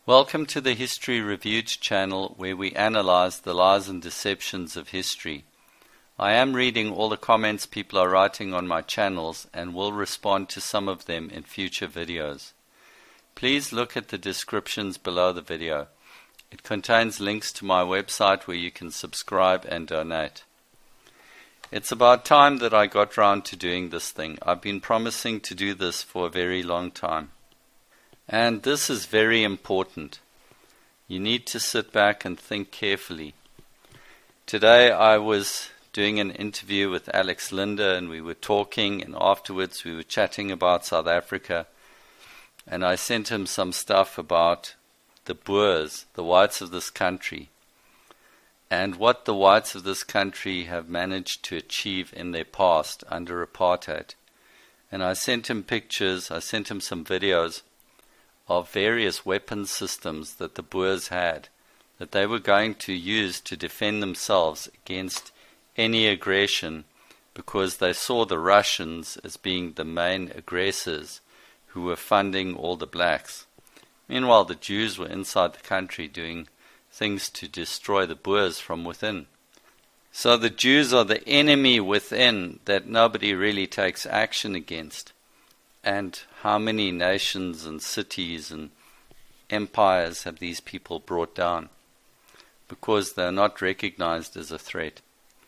Welcome to the History Reviewed channel, where we analyze the lies and deceptions of history. I am reading all the comments people are writing on my channels and will respond to some of them in future videos. Please look at the descriptions below the video. It contains links to my website where you can subscribe and donate. It's about time that I got round to doing this thing. I've been promising to do this for a very long time. And this is very important. You need to sit back and think carefully. Today I was doing an interview with Alex Linder, and we were talking, and afterwards we were chatting about South Africa, and I sent him some stuff about the Boers, the whites of this country, and what the whites of this country have managed to achieve in their past under apartheid. And I sent him pictures, I sent him some videos of various weapon systems that the Boers had, that they were going to use to defend themselves against any aggression, because they saw the Russians as being the main aggressors who were funding all the blacks. Meanwhile, the Jews were inside the country doing things to destroy the Boers from within. So the Jews are the enemy within that nobody really takes action against. And how many nations and cities and empires have these people brought down? Because they're not recognized as a threat.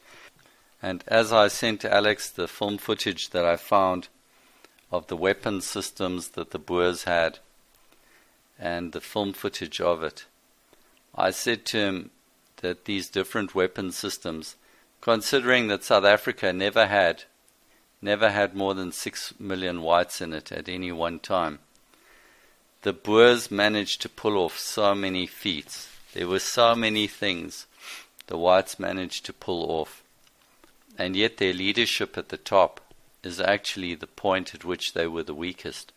And as I sent to Alex the film footage that I found of the weapon systems that the Boers had, and the film footage of it, I said to him that these different weapon systems, considering that South Africa never had more than 6 million whites in it at any one time, the Boers managed to pull off so many feats. There were so many things the whites managed to pull off, and yet their leadership at the top is actually the point at which they were the weakest.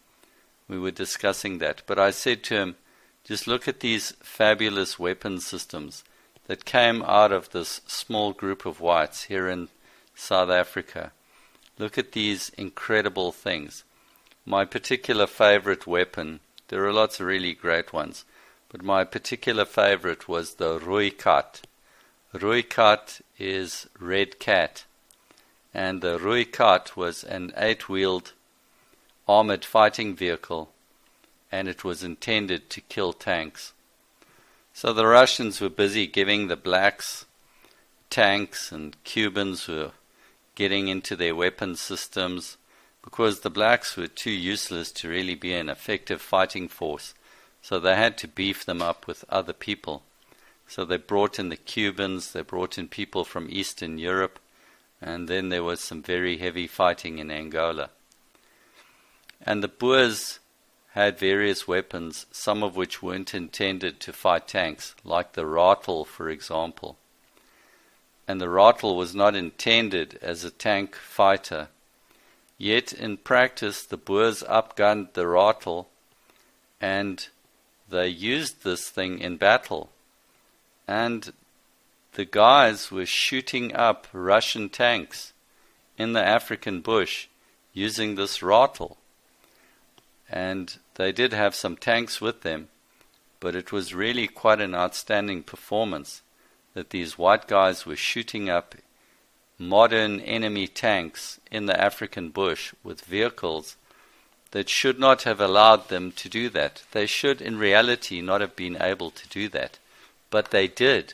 We were discussing that, but I said to him, just look at these fabulous weapon systems that came out of this small group of whites here in South Africa. Look at these incredible things. My particular favorite weapon, there are lots of really great ones, but my particular favorite was the Rooikat. Rooikat is red cat, and the Rooikat was an 8-wheeled armored fighting vehicle, and it was intended to kill tanks. So the Russians were busy giving the blacks tanks, and Cubans were getting into their weapon systems, because the blacks were too useless to really be an effective fighting force. So they had to beef them up with other people. So they brought in the Cubans, they brought in people from Eastern Europe, and then there was some very heavy fighting in Angola. And the Boers had various weapons, some of which weren't intended to fight tanks, like the Ratel, for example. And the Ratel was not intended as a tank fighter. Yet in practice the Boers upgunned the Ratel, and they used this thing in battle. And the guys were shooting up Russian tanks in the African bush using this Ratel. And they did have some tanks with them, but it was really quite an outstanding performance that these white guys were shooting up modern enemy tanks in the African bush with vehicles that should not have allowed them to do that. They should in reality not have been able to do that, but they did.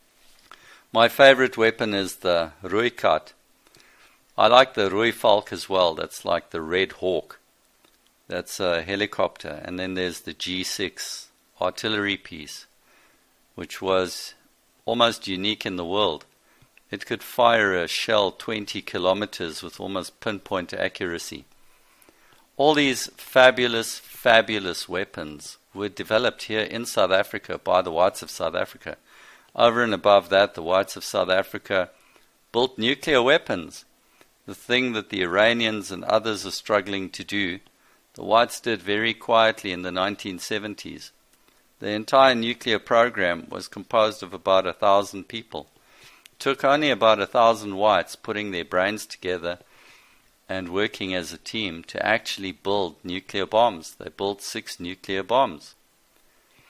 My favorite weapon is the Rooikat. I like the Rooivalk as well. That's like the Red Hawk. That's a helicopter. And then there's the G6 artillery piece, which was almost unique in the world. It could fire a shell 20 kilometers with almost pinpoint accuracy. All these fabulous, fabulous weapons were developed here in South Africa by the whites of South Africa. Over and above that, the whites of South Africa built nuclear weapons. The thing that the Iranians and others are struggling to do, the whites did very quietly in the 1970s. The entire nuclear program was composed of about 1,000 people. It took only about 1,000 whites putting their brains together and working as a team to actually build nuclear bombs. They built 6 nuclear bombs.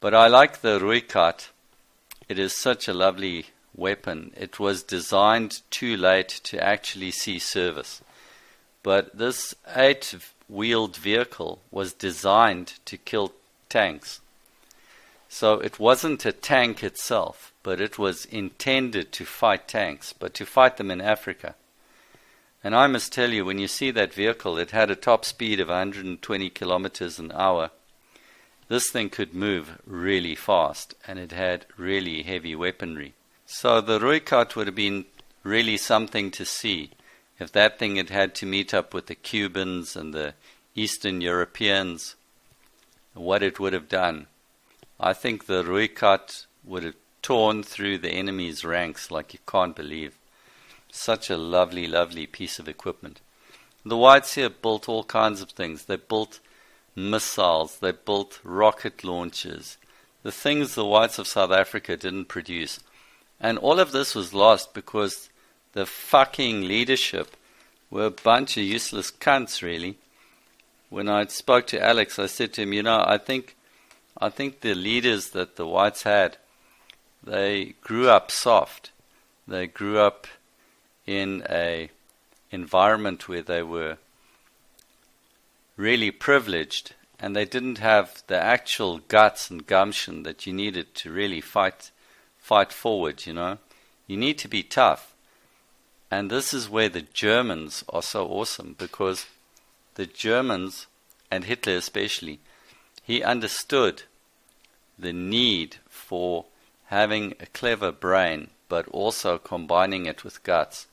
But I like the Rooikat. It is such a lovely weapon. It was designed too late to actually see service. But this 8-wheeled vehicle was designed to kill tanks. So it wasn't a tank itself, but it was intended to fight tanks, but to fight them in Africa. And I must tell you, when you see that vehicle, it had a top speed of 120 kilometers an hour. This thing could move really fast, and it had really heavy weaponry. So the Rooikat would have been really something to see if that thing had had to meet up with the Cubans and the Eastern Europeans, what it would have done. I think the Rooikat would have torn through the enemy's ranks like you can't believe. Such a lovely, lovely piece of equipment. The whites here built all kinds of things. They built missiles, they built rocket launchers, the things the whites of South Africa didn't produce. And all of this was lost because the fucking leadership were a bunch of useless cunts, really. When I spoke to Alex, I said to him, I think the leaders that the whites had, they grew up soft. They grew up in a environment where they were really privileged, and they didn't have the actual guts and gumption that you needed to really fight forward, You need to be tough. And this is where the Germans are so awesome, because the Germans, and Hitler especially, he understood the need for having a clever brain, but also combining it with guts.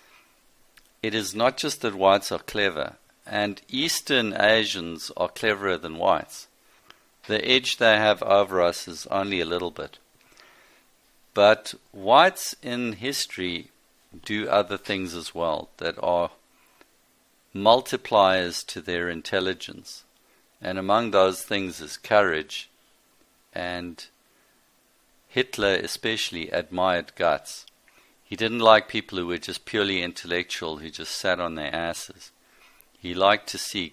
It is not just that whites are clever, and Eastern Asians are cleverer than whites. The edge they have over us is only a little bit. But whites in history do other things as well that are multipliers to their intelligence. And among those things is courage. And Hitler especially admired guts. He didn't like people who were just purely intellectual, who just sat on their asses. He liked to see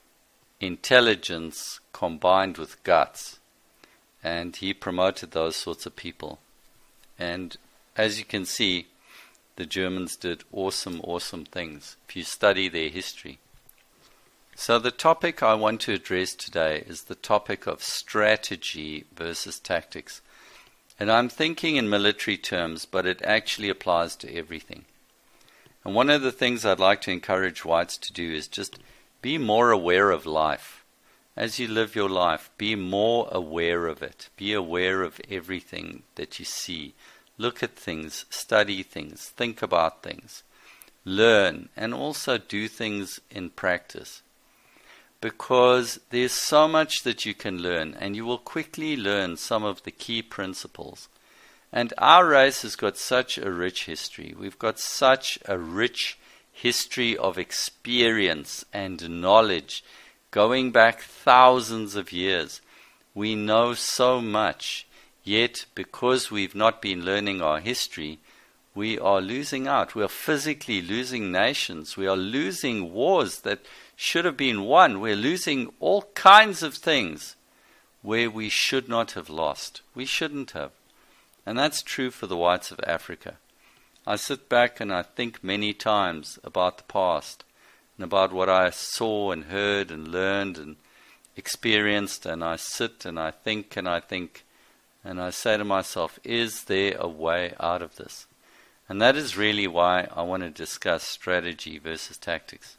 intelligence combined with guts. And he promoted those sorts of people. And as you can see, the Germans did awesome, awesome things if you study their history. So the topic I want to address today is the topic of strategy versus tactics. And I'm thinking in military terms, but it actually applies to everything. And one of the things I'd like to encourage whites to do is just be more aware of life. As you live your life, be more aware of it. Be aware of everything that you see. Look at things, study things, think about things, learn, and also do things in practice. Because there's so much that you can learn, and you will quickly learn some of the key principles. And our race has got such a rich history. We've got such a rich history of experience and knowledge going back thousands of years. We know so much. Yet, because we've not been learning our history, we are losing out. We are physically losing nations. We are losing wars that should have been won. We're losing all kinds of things where we should not have lost. We shouldn't have. And that's true for the whites of Africa. I sit back and I think many times about the past and about what I saw and heard and learned and experienced, and I sit and I think and I think, and I say to myself, is there a way out of this? And that is really why I want to discuss strategy versus tactics.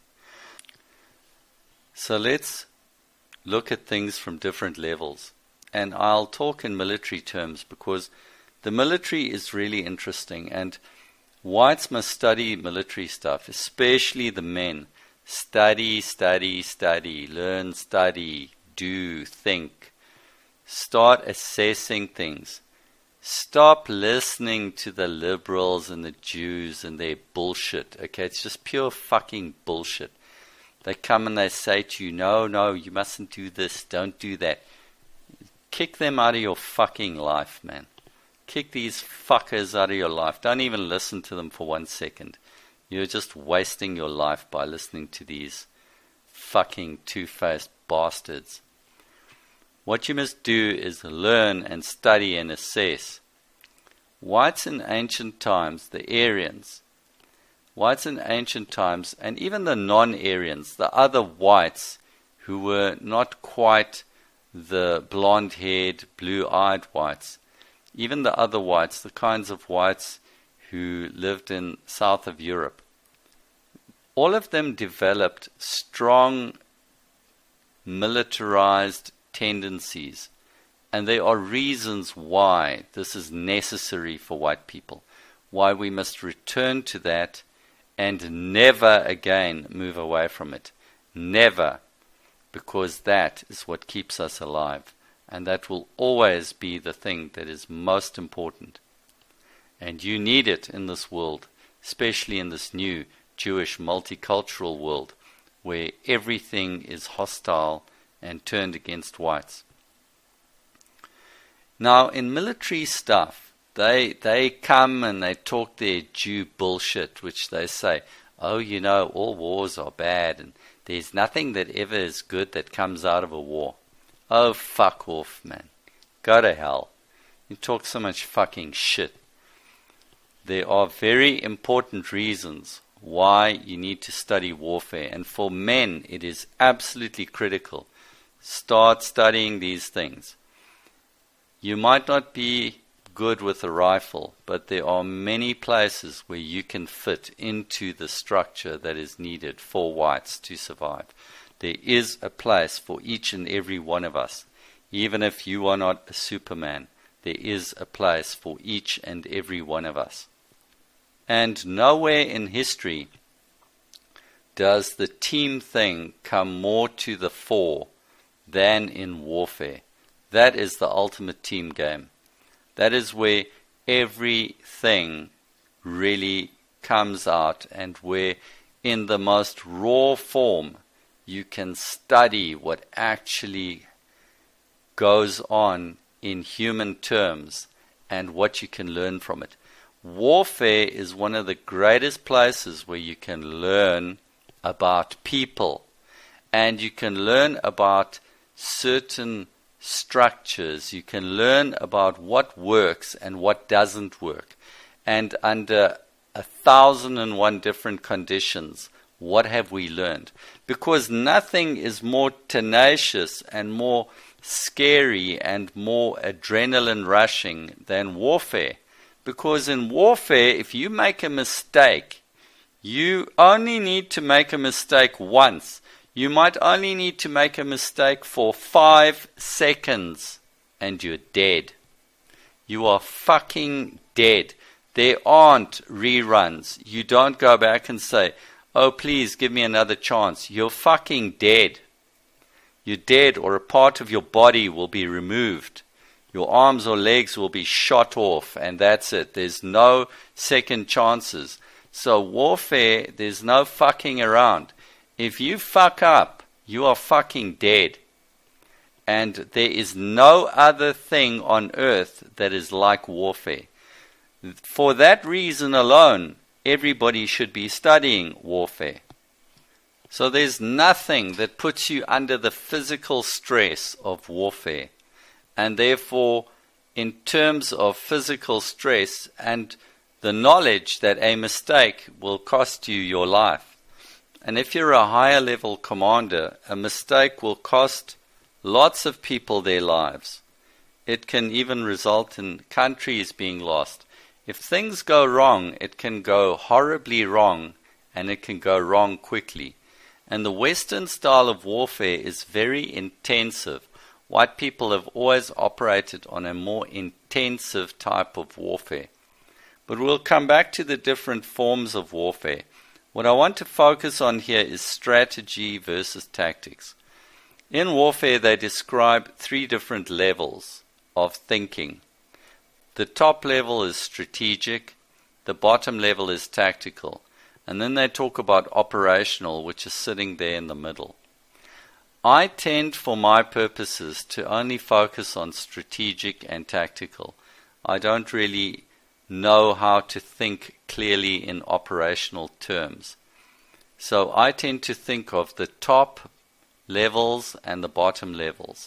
So let's look at things from different levels. And I'll talk in military terms because the military is really interesting. And whites must study military stuff, especially the men. Study, study, study. Learn, study, do, think. Start assessing things. Stop listening to the liberals and the Jews and their bullshit. Okay, it's just pure fucking bullshit. They come and they say to you, no, you mustn't do this, don't do that. Kick them out of your fucking life, man. Kick these fuckers out of your life. Don't even listen to them for 1 second. You're just wasting your life by listening to these fucking two-faced bastards. What you must do is learn and study and assess. Whites in ancient times, the Aryans, whites in ancient times, and even the non-Aryans, the other whites who were not quite the blonde-haired, blue-eyed whites, even the other whites, the kinds of whites who lived in south of Europe, all of them developed strong militarized tendencies. And there are reasons why this is necessary for white people, why we must return to that and never again move away from it. Never. Because that is what keeps us alive. And that will always be the thing that is most important. And you need it in this world, especially in this new Jewish multicultural world, where everything is hostile and turned against whites. Now, in military stuff, they come and they talk their Jew bullshit, which they say, oh, you know, all wars are bad, and there's nothing that ever is good that comes out of a war. Oh, fuck off, man. Go to hell. You talk so much fucking shit. There are very important reasons why you need to study warfare, and for men it is absolutely critical. Start studying these things. You might not be good with a rifle, but there are many places where you can fit into the structure that is needed for whites to survive. There is a place for each and every one of us. Even if you are not a Superman, there is a place for each and every one of us. And nowhere in history does the team thing come more to the fore than in warfare. That is the ultimate team game. That is where everything really comes out, and where in the most raw form you can study what actually goes on in human terms and what you can learn from it. Warfare is one of the greatest places where you can learn about people, and you can learn about certain structures. You can learn about what works and what doesn't work. And under 1,001 different conditions, what have we learned? Because nothing is more tenacious and more scary and more adrenaline rushing than warfare. Because in warfare, if you make a mistake, you only need to make a mistake once. You might only need to make a mistake for 5 seconds and you're dead. You are fucking dead. There aren't reruns. You don't go back and say, oh, please give me another chance. You're fucking dead. You're dead, or a part of your body will be removed. Your arms or legs will be shot off, and that's it. There's no second chances. So warfare, there's no fucking around. If you fuck up, you are fucking dead. And there is no other thing on earth that is like warfare. For that reason alone, everybody should be studying warfare. So there's nothing that puts you under the physical stress of warfare. And therefore, in terms of physical stress and the knowledge that a mistake will cost you your life. And if you're a higher level commander, a mistake will cost lots of people their lives. It can even result in countries being lost. If things go wrong, it can go horribly wrong, and it can go wrong quickly. And the Western style of warfare is very intensive. White people have always operated on a more intensive type of warfare. But we'll come back to the different forms of warfare. What I want to focus on here is strategy versus tactics. In warfare, they describe 3 different levels of thinking. The top level is strategic, the bottom level is tactical, and then they talk about operational, which is sitting there in the middle. I tend, for my purposes, to only focus on strategic and tactical. I don't really know how to think clearly in operational terms. So I tend to think of the top levels and the bottom levels.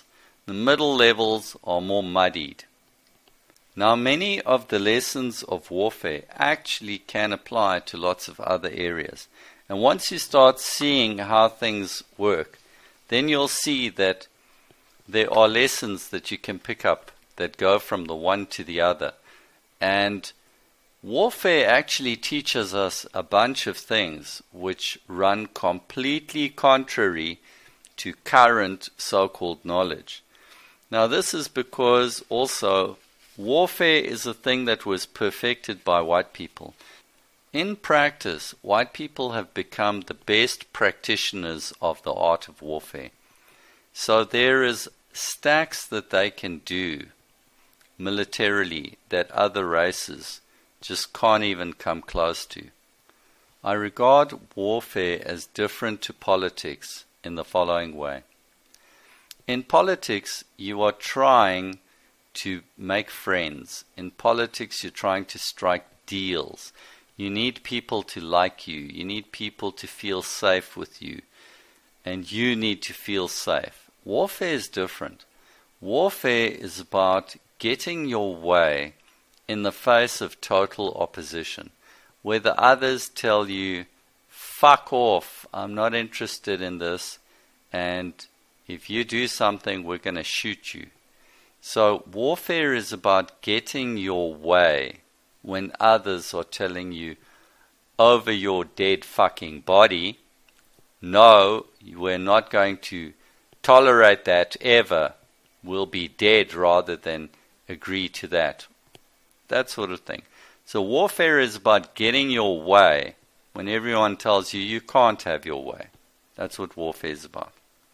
The middle levels are more muddied. Now, many of the lessons of warfare actually can apply to lots of other areas. And once you start seeing how things work, then you'll see that there are lessons that you can pick up that go from the one to the other. And warfare actually teaches us a bunch of things which run completely contrary to current so-called knowledge. Now, this is because also warfare is a thing that was perfected by white people. In practice, white people have become the best practitioners of the art of warfare. So there is stacks that they can do militarily that other races just can't even come close to. I regard warfare as different to politics in the following way. In politics, you are trying to make friends. In politics, you're trying to strike deals. You need people to like you. You need people to feel safe with you. And you need to feel safe. Warfare is different. Warfare is about getting your way in the face of total opposition, where the others tell you, fuck off, I'm not interested in this, and if you do something, we're going to shoot you. So warfare is about getting your way when others are telling you over your dead fucking body, no, we're not going to tolerate that ever. We'll be dead rather than agree to that. That sort of thing. So warfare is about getting your way when everyone tells you you can't have your way. That's what warfare is about.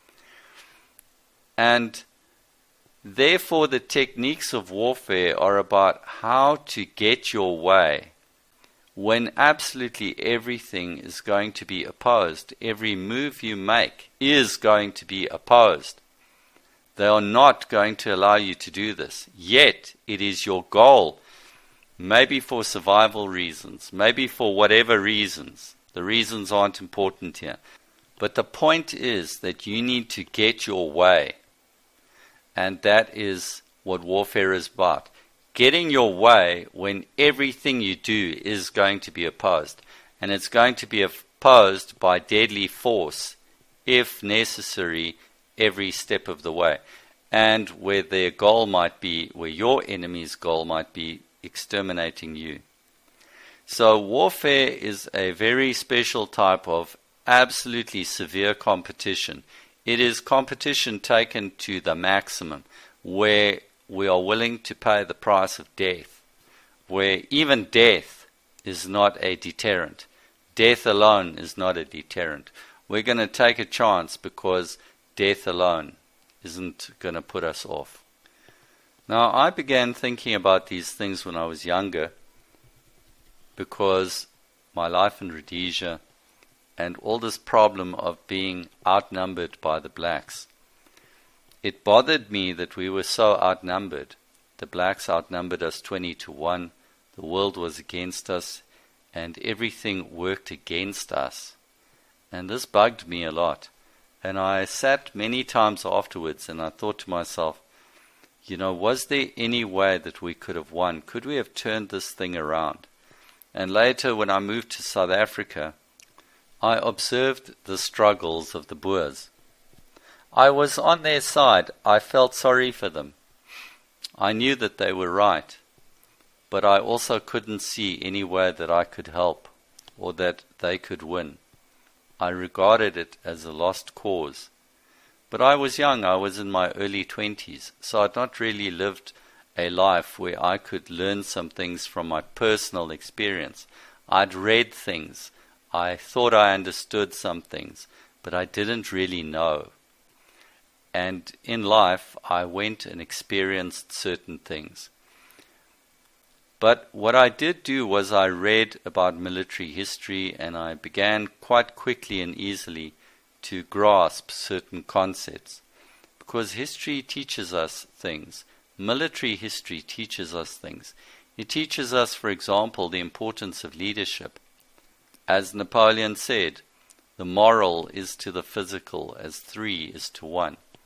And therefore, the techniques of warfare are about how to get your way when absolutely everything is going to be opposed. Every move you make is going to be opposed. They are not going to allow you to do this. Yet, it is your goal, maybe for survival reasons, maybe for whatever reasons. The reasons aren't important here. But the point is that you need to get your way. And that is what warfare is about. Getting your way when everything you do is going to be opposed. And it's going to be opposed by deadly force, if necessary, every step of the way. And where their goal might be, where your enemy's goal might be, exterminating you. So warfare is a very special type of absolutely severe competition. It is competition taken to the maximum, where we are willing to pay the price of death, where even death is not a deterrent. Death alone is not a deterrent. We're going to take a chance because death alone isn't going to put us off. Now, I began thinking about these things when I was younger because my life in Rhodesia and all this problem of being outnumbered by the blacks. It bothered me that we were so outnumbered. The blacks outnumbered us 20-1. The world was against us, and everything worked against us. And this bugged me a lot. And I sat many times afterwards and I thought to myself, was there any way that we could have won? Could we have turned this thing around? And later, when I moved to South Africa, I observed the struggles of the Boers. I was on their side. I felt sorry for them. I knew that they were right, but I also couldn't see any way that I could help or that they could win. I regarded it as a lost cause. But I was young. I was in my early 20s, so I'd not really lived a life where I could learn some things from my personal experience. I'd read things. I thought I understood some things, but I didn't really know. And in life, I went and experienced certain things. But what I did do was I read about military history, and I began quite quickly and easily to grasp certain concepts. Because history teaches us things. Military history teaches us things. It teaches us, for example, the importance of leadership. As Napoleon said, the moral is to the physical as 3 is to 1.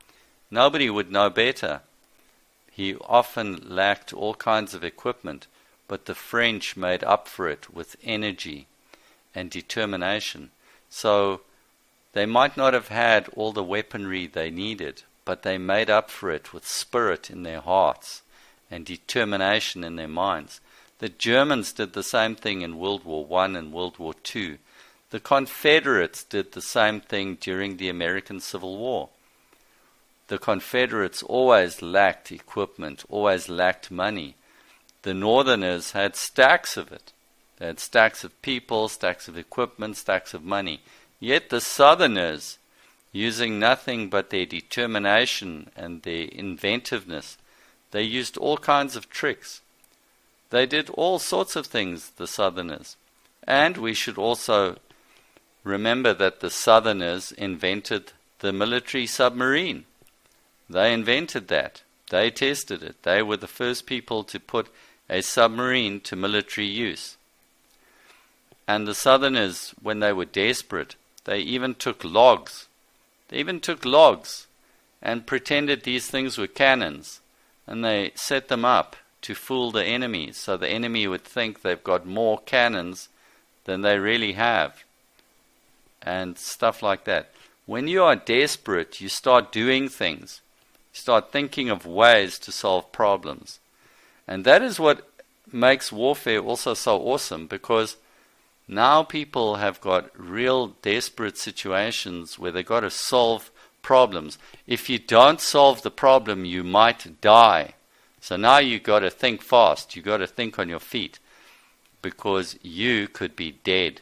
Nobody would know better. He often lacked all kinds of equipment, but the French made up for it with energy and determination. So they might not have had all the weaponry they needed, but they made up for it with spirit in their hearts and determination in their minds. The Germans did the same thing in World War I and World War II. The Confederates did the same thing during the American Civil War. The Confederates always lacked equipment, always lacked money. The Northerners had stacks of it. They had stacks of people, stacks of equipment, stacks of money. Yet the Southerners, using nothing but their determination and their inventiveness, they used all kinds of tricks. They did all sorts of things, the Southerners. And we should also remember that the Southerners invented the military submarine. They invented that. They tested it. They were the first people to put a submarine to military use. And the Southerners, when they were desperate, they even took logs. They even took logs and pretended these things were cannons. And they set them up to fool the enemy, so the enemy would think they've got more cannons than they really have. And stuff like that. When you are desperate, you start doing things. You start thinking of ways to solve problems. And that is what makes warfare also so awesome, because now people have got real desperate situations where they've got to solve problems. If you don't solve the problem, you might die. So now you've got to think fast. You've got to think on your feet, because you could be dead.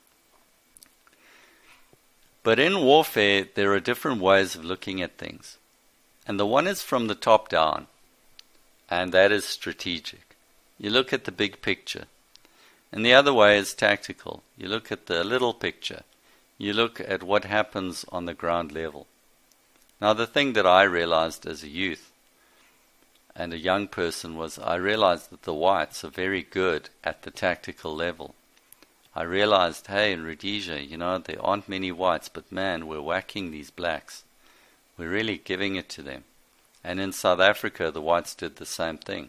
But in warfare, there are different ways of looking at things. And the one is from the top down, and that is strategic. You look at the big picture. And the other way is tactical. You look at the little picture. You look at what happens on the ground level. Now, the thing that I realized as a youth and a young person was I realized that the whites are very good at the tactical level. I realized, hey, in Rhodesia, there aren't many whites, but man, we're whacking these blacks. We're really giving it to them. And in South Africa, the whites did the same thing.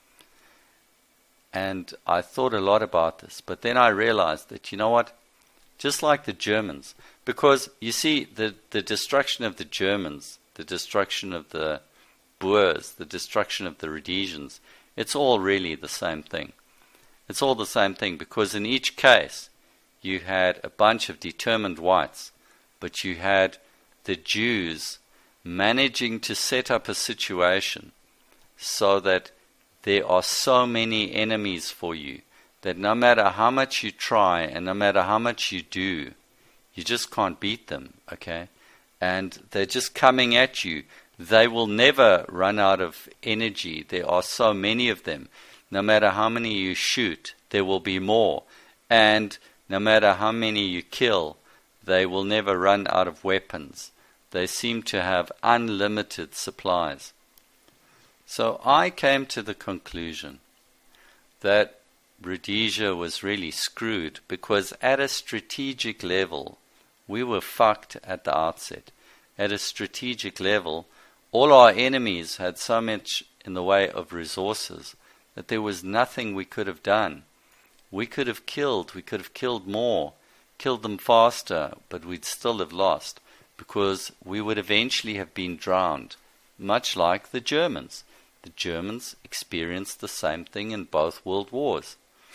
And I thought a lot about this. But then I realized that, just like the Germans, because you see, the destruction of the Germans, the destruction of the Boers, the destruction of the Rhodesians, it's all really the same thing. It's all the same thing, because in each case, you had a bunch of determined whites, but you had the Jews managing to set up a situation so that there are so many enemies for you that no matter how much you try and no matter how much you do, you just can't beat them, okay? And they're just coming at you. They will never run out of energy. There are so many of them. No matter how many you shoot, there will be more. And no matter how many you kill, they will never run out of weapons. They seem to have unlimited supplies. So I came to the conclusion that Rhodesia was really screwed, because at a strategic level, we were fucked at the outset. At a strategic level, all our enemies had so much in the way of resources that there was nothing we could have done. We could have killed more, killed them faster, but we'd still have lost, because we would eventually have been drowned, much like the Germans. The Germans experienced the same thing in both world wars.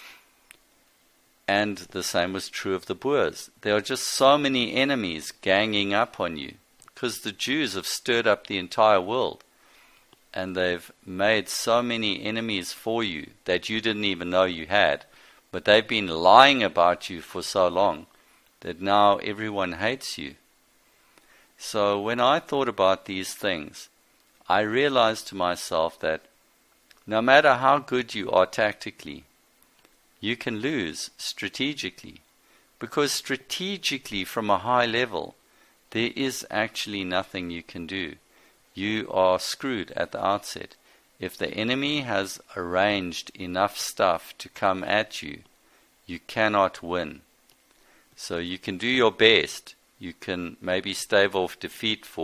And the same was true of the Boers. There are just so many enemies ganging up on you, because the Jews have stirred up the entire world. And they've made so many enemies for you that you didn't even know you had. But they've been lying about you for so long that now everyone hates you. So when I thought about these things, I realized to myself that no matter how good you are tactically, you can lose strategically. Because strategically, from a high level, there is actually nothing you can do. You are screwed at the outset. If the enemy has arranged enough stuff to come at you, you cannot win. So you can do your best. You can maybe stave off defeat for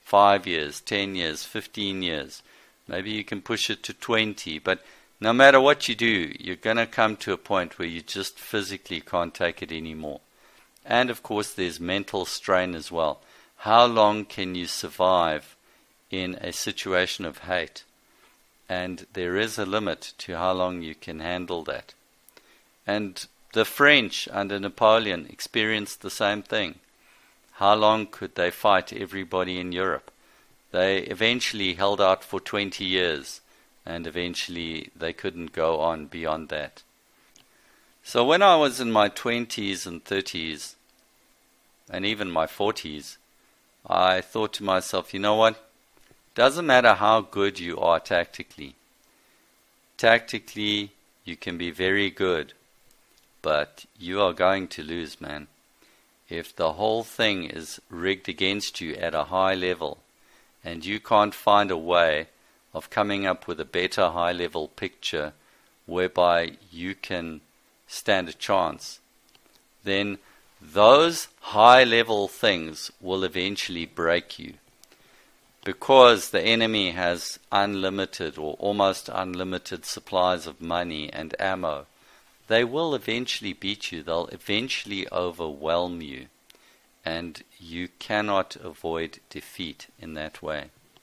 5 years, 10 years, 15 years. Maybe you can push it to 20, but no matter what you do, you're going to come to a point where you just physically can't take it anymore. And of course, there's mental strain as well. How long can you survive in a situation of hate? And there is a limit to how long you can handle that. And the French under Napoleon experienced the same thing. How long could they fight everybody in Europe? They eventually held out for 20 years, and eventually they couldn't go on beyond that. So when I was in my 20s and 30s, and even my 40s, I thought to myself, you know what? Doesn't matter how good you are tactically. Tactically, you can be very good, but you are going to lose, man. If the whole thing is rigged against you at a high level, and you can't find a way of coming up with a better high-level picture whereby you can stand a chance, then those high-level things will eventually break you. Because the enemy has unlimited or almost unlimited supplies of money and ammo, they will eventually beat you. They'll eventually overwhelm you. And you cannot avoid defeat in that way.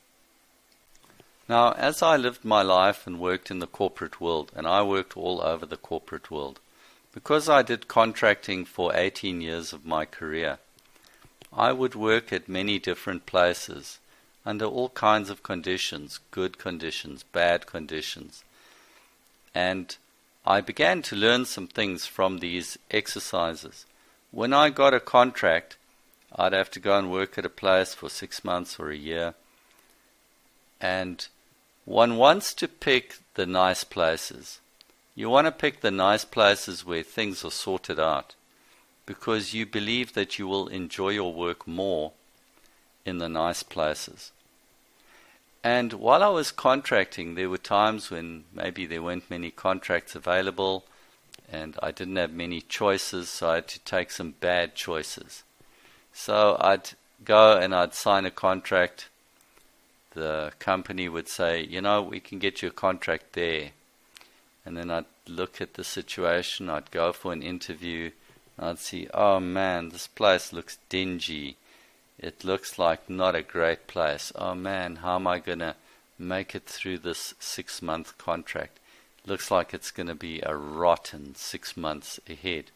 Now, as I lived my life and worked in the corporate world, and I worked all over the corporate world, because I did contracting for 18 years of my career, I would work at many different places under all kinds of conditions, good conditions, bad conditions. And I began to learn some things from these exercises. When I got a contract, I'd have to go and work at a place for 6 months or a year. And one wants to pick the nice places. You want to pick the nice places where things are sorted out, because you believe that you will enjoy your work more in the nice places. And while I was contracting, there were times when maybe there weren't many contracts available, and I didn't have many choices, so I had to take some bad choices. So I'd go and I'd sign a contract. The company would say, you know, we can get you a contract there. And then I'd look at the situation, I'd go for an interview, and I'd see, oh man, this place looks dingy. It looks like not a great place. Oh man, how am I going to make it through this 6-month contract? It looks like it's going to be a rotten 6 months ahead.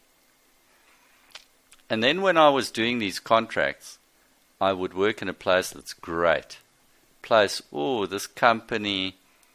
And then when I was doing these contracts, I would work in a place that's great. Place, oh, this company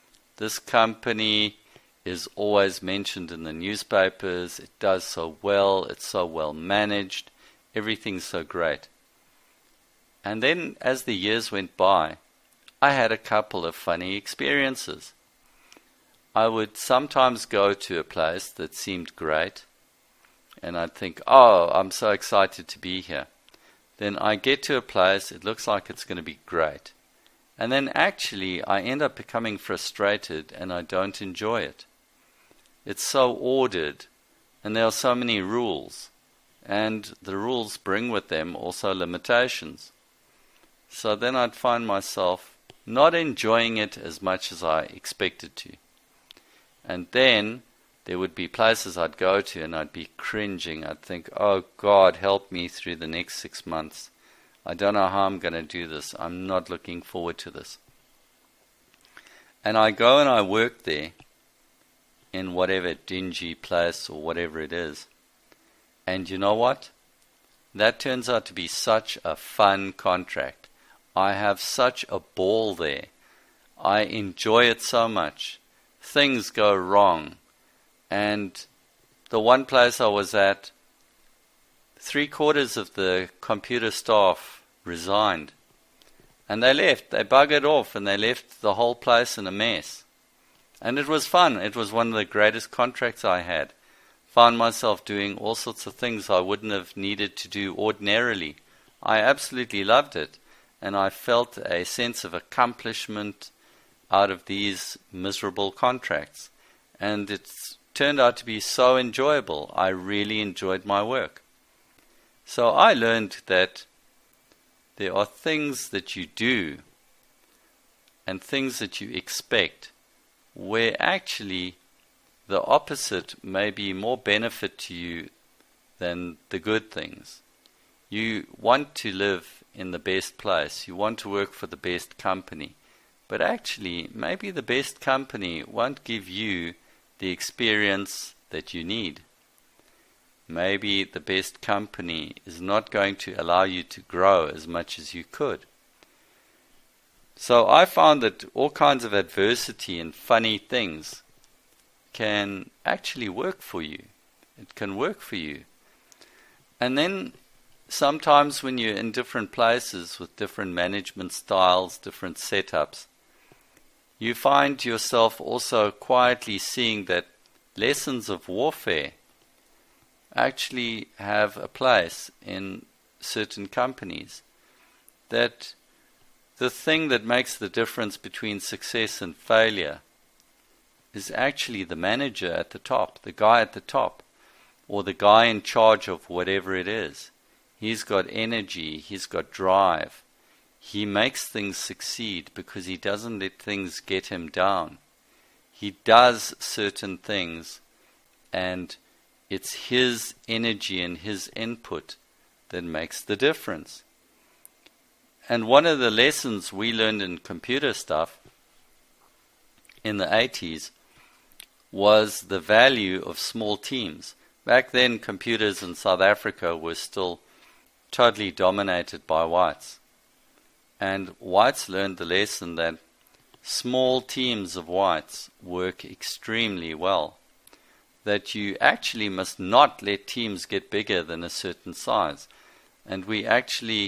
is always mentioned in the newspapers. It does so well. It's so well managed. Everything's so great. And then as the years went by, I had a couple of funny experiences. I would sometimes go to a place that seemed great, and I'd think, oh, I'm so excited to be here. Then I get to a place, it looks like it's going to be great. And then actually I end up becoming frustrated and I don't enjoy it. It's so ordered, and there are so many rules, and the rules bring with them also limitations. So then I'd find myself not enjoying it as much as I expected to. And then there would be places I'd go to and I'd be cringing. I'd think, oh God, help me through the next 6 months. I don't know how I'm going to do this. I'm not looking forward to this. And I go and I work there in whatever dingy place or whatever it is. And you know what? That turns out to be such a fun contract. I have such a ball there. I enjoy it so much. Things go wrong. And the one place I was at, 3/4 of the computer staff resigned. And they left. They buggered off and they left the whole place in a mess. And it was fun. It was one of the greatest contracts I had. Found myself doing all sorts of things I wouldn't have needed to do ordinarily. I absolutely loved it. And I felt a sense of accomplishment out of these miserable contracts. And it's turned out to be so enjoyable. I really enjoyed my work. So I learned that there are things that you do and things that you expect where actually the opposite may be more benefit to you than the good things. You want to live in the best place. You want to work for the best company. But actually, maybe the best company won't give you the experience that you need. Maybe the best company is not going to allow you to grow as much as you could. So I found that all kinds of adversity and funny things can actually work for you. It can work for you. And then sometimes when you're in different places with different management styles, different setups, you find yourself also quietly seeing that lessons of warfare actually have a place in certain companies. That the thing that makes the difference between success and failure is actually the manager at the top, the guy at the top, or the guy in charge of whatever it is. He's got energy, he's got drive. He makes things succeed because he doesn't let things get him down. He does certain things, and it's his energy and his input that makes the difference. And one of the lessons we learned in computer stuff in the 80s was the value of small teams. Back then, computers in South Africa were still totally dominated by whites. And whites learned the lesson that small teams of whites work extremely well. That you actually must not let teams get bigger than a certain size. And we actually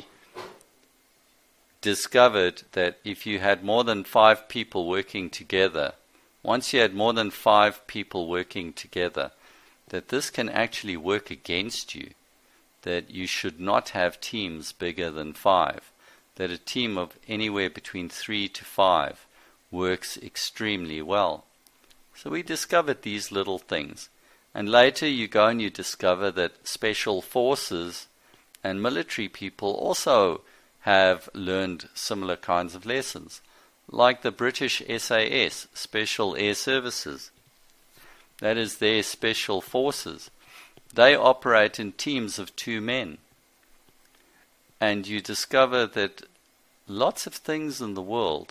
discovered that if you had more than 5 people working together, once you had more than 5 people working together, that this can actually work against you. That you should not have teams bigger than 5. That a team of anywhere between 3 to 5 works extremely well. So we discovered these little things. And later you go and you discover that special forces and military people also have learned similar kinds of lessons. Like the British SAS, Special Air Services. That is their special forces. They operate in teams of 2 men. And you discover that lots of things in the world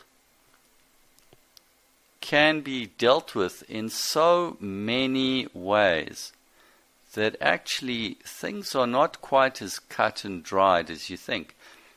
can be dealt with in so many ways that actually things are not quite as cut and dried as you think.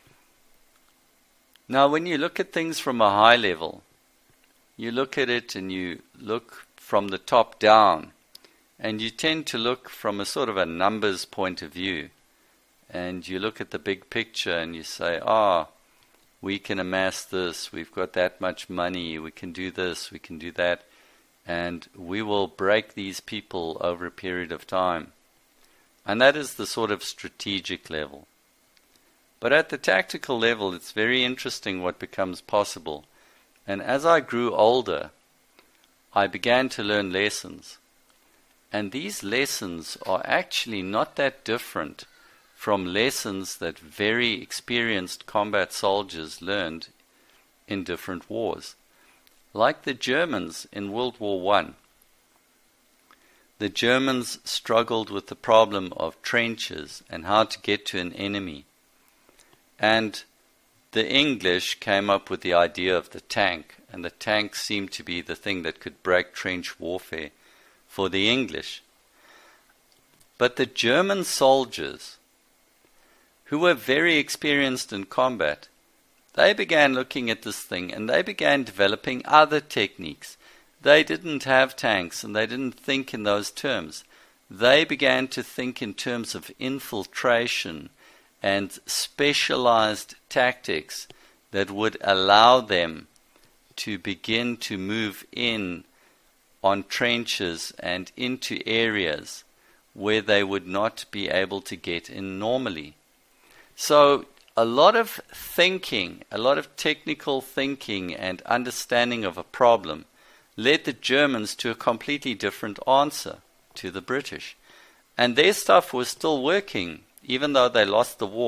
Now, when you look at things from a high level, you look at it and you look from the top down, and you tend to look from a sort of a numbers point of view. And you look at the big picture and you say, we can amass this, we've got that much money, we can do this, we can do that, and we will break these people over a period of time. And that is the sort of strategic level. But at the tactical level, it's very interesting what becomes possible. And as I grew older, I began to learn lessons. And these lessons are actually not that different from lessons that very experienced combat soldiers learned in different wars. Like the Germans in World War I. The Germans struggled with the problem of trenches and how to get to an enemy. And the English came up with the idea of the tank, and the tank seemed to be the thing that could break trench warfare for the English. But the German soldiers, who were very experienced in combat, they began looking at this thing and they began developing other techniques. They didn't have tanks and they didn't think in those terms. They began to think in terms of infiltration and specialized tactics that would allow them to begin to move in on trenches and into areas where they would not be able to get in normally. So a lot of thinking, a lot of technical thinking and understanding of a problem led the Germans to a completely different answer to the British. And their stuff was still working. Even though they lost the war,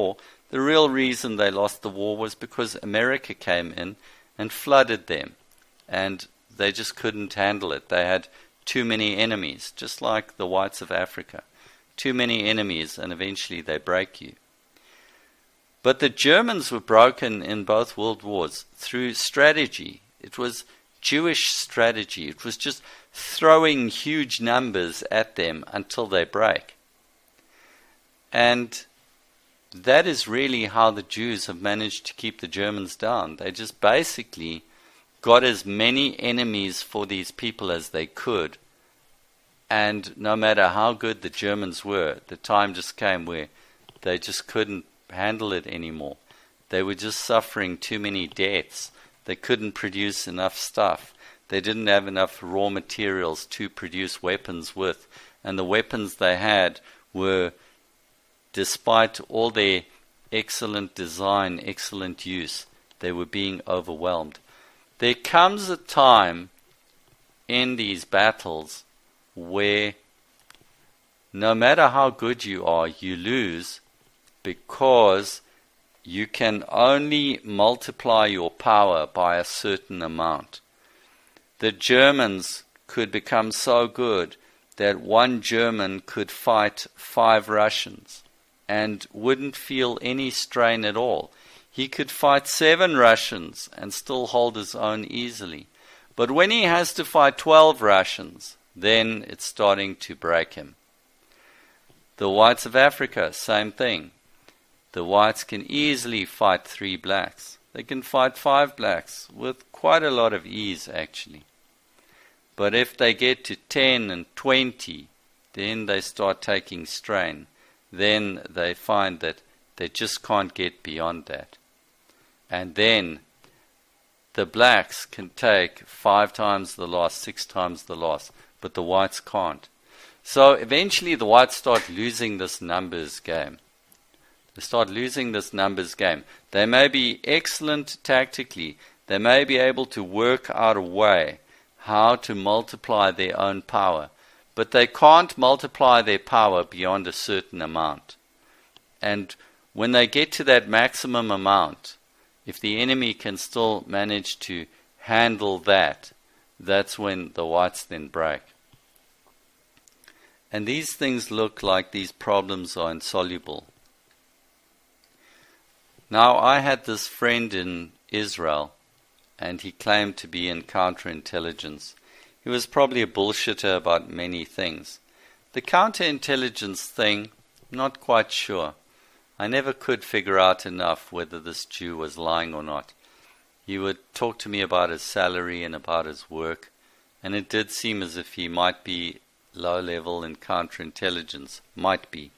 The real reason they lost the war was because America came in and flooded them, and they just couldn't handle it. They had too many enemies, just like the whites of Africa. Too many enemies, and eventually they break you. But the Germans were broken in both world wars through strategy. It was Jewish strategy. It was just throwing huge numbers at them until they break. And that is really how the Jews have managed to keep the Germans down. They just basically got as many enemies for these people as they could. And no matter how good the Germans were, the time just came where they just couldn't handle it anymore. They were just suffering too many deaths. They couldn't produce enough stuff. They didn't have enough raw materials to produce weapons with. And the weapons they had were, despite all their excellent design, excellent use, they were being overwhelmed. There comes a time in these battles where no matter how good you are, you lose, because you can only multiply your power by a certain amount. The Germans could become so good that one German could fight 5 Russians and wouldn't feel any strain at all. He could fight 7 Russians and still hold his own easily. But when he has to fight 12 Russians, then it's starting to break him. The whites of Africa, same thing. The whites can easily fight 3 blacks. They can fight 5 blacks with quite a lot of ease, actually. But if they get to 10 and 20, then they start taking strain. Then they find that they just can't get beyond that. And then the blacks can take 5 times the loss, 6 times the loss, but the whites can't. So eventually the whites start losing this numbers game. They start losing this numbers game. They may be excellent tactically. They may be able to work out a way how to multiply their own power. But they can't multiply their power beyond a certain amount. And when they get to that maximum amount, if the enemy can still manage to handle that, that's when the whites then break. And these things look like these problems are insoluble. Now, I had this friend in Israel, and he claimed to be in counterintelligence. He was probably a bullshitter about many things. The counterintelligence thing, not quite sure. I never could figure out enough whether this Jew was lying or not. He would talk to me about his salary and about his work, and it did seem as if he might be low level in counterintelligence. Might be.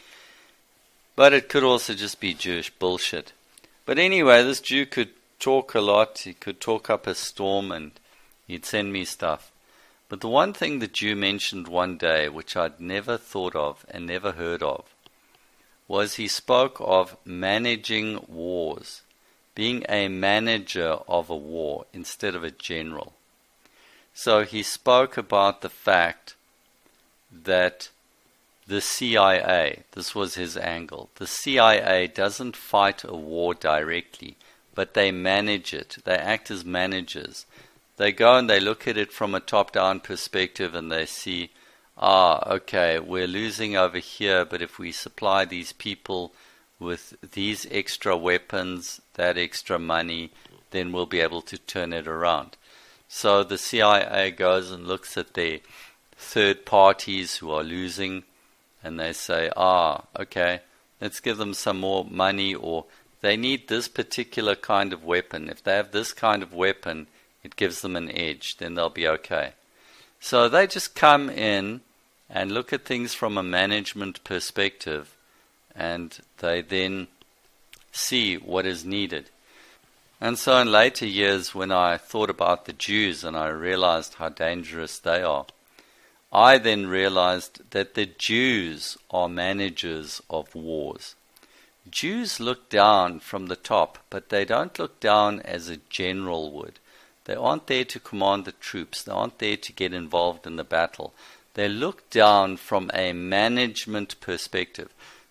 But it could also just be Jewish bullshit. But anyway, this Jew could talk a lot. He could talk up a storm, and he'd send me stuff. But the one thing the Jew mentioned one day, which I'd never thought of and never heard of, was he spoke of managing wars, being a manager of a war instead of a general. So he spoke about the fact that the CIA, this was his angle, the CIA doesn't fight a war directly, but they manage it. They act as managers. They go and they look at it from a top-down perspective and they see, okay, we're losing over here, but if we supply these people with these extra weapons, that extra money, then we'll be able to turn it around. So the CIA goes and looks at their third parties who are losing, and they say, okay, let's give them some more money, or they need this particular kind of weapon. If they have this kind of weapon, it gives them an edge, then they'll be okay. So they just come in and look at things from a management perspective, and they then see what is needed. And so in later years, when I thought about the Jews and I realized how dangerous they are, I then realized that the Jews are managers of wars. Jews look down from the top, but they don't look down as a general would. They aren't there to command the troops. They aren't there to get involved in the battle. They look down from a management perspective.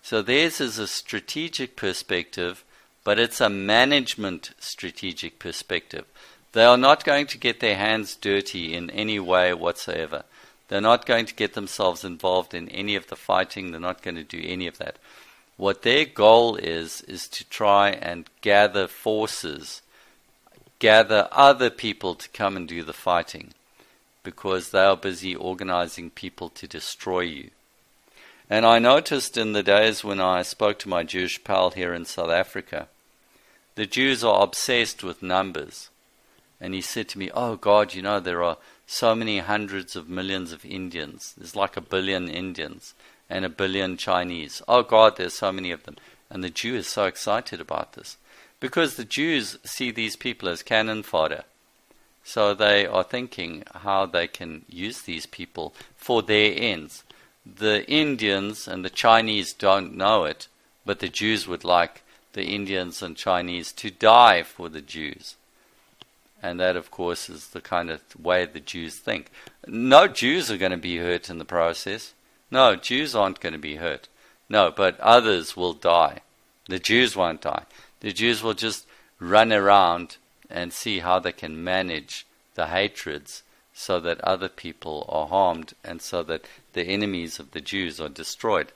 So theirs is a strategic perspective, but it's a management strategic perspective. They are not going to get their hands dirty in any way whatsoever. They're not going to get themselves involved in any of the fighting. They're not going to do any of that. What their goal is to try and gather forces, gather other people to come and do the fighting, because they are busy organizing people to destroy you. And I noticed in the days when I spoke to my Jewish pal here in South Africa, the Jews are obsessed with numbers. And he said to me, "Oh God, you know, there are so many hundreds of millions of Indians. There's like 1 billion Indians and 1 billion Chinese. Oh God, there's so many of them." And the Jew is so excited about this, because the Jews see these people as cannon fodder. So they are thinking how they can use these people for their ends. The Indians and the Chinese don't know it, but the Jews would like the Indians and Chinese to die for the Jews. And that, of course, is the kind of way the Jews think. No Jews are going to be hurt in the process. No, Jews aren't going to be hurt. No, but others will die. The Jews won't die. The Jews will just run around and see how they can manage the hatreds so that other people are harmed and so that the enemies of the Jews are destroyed.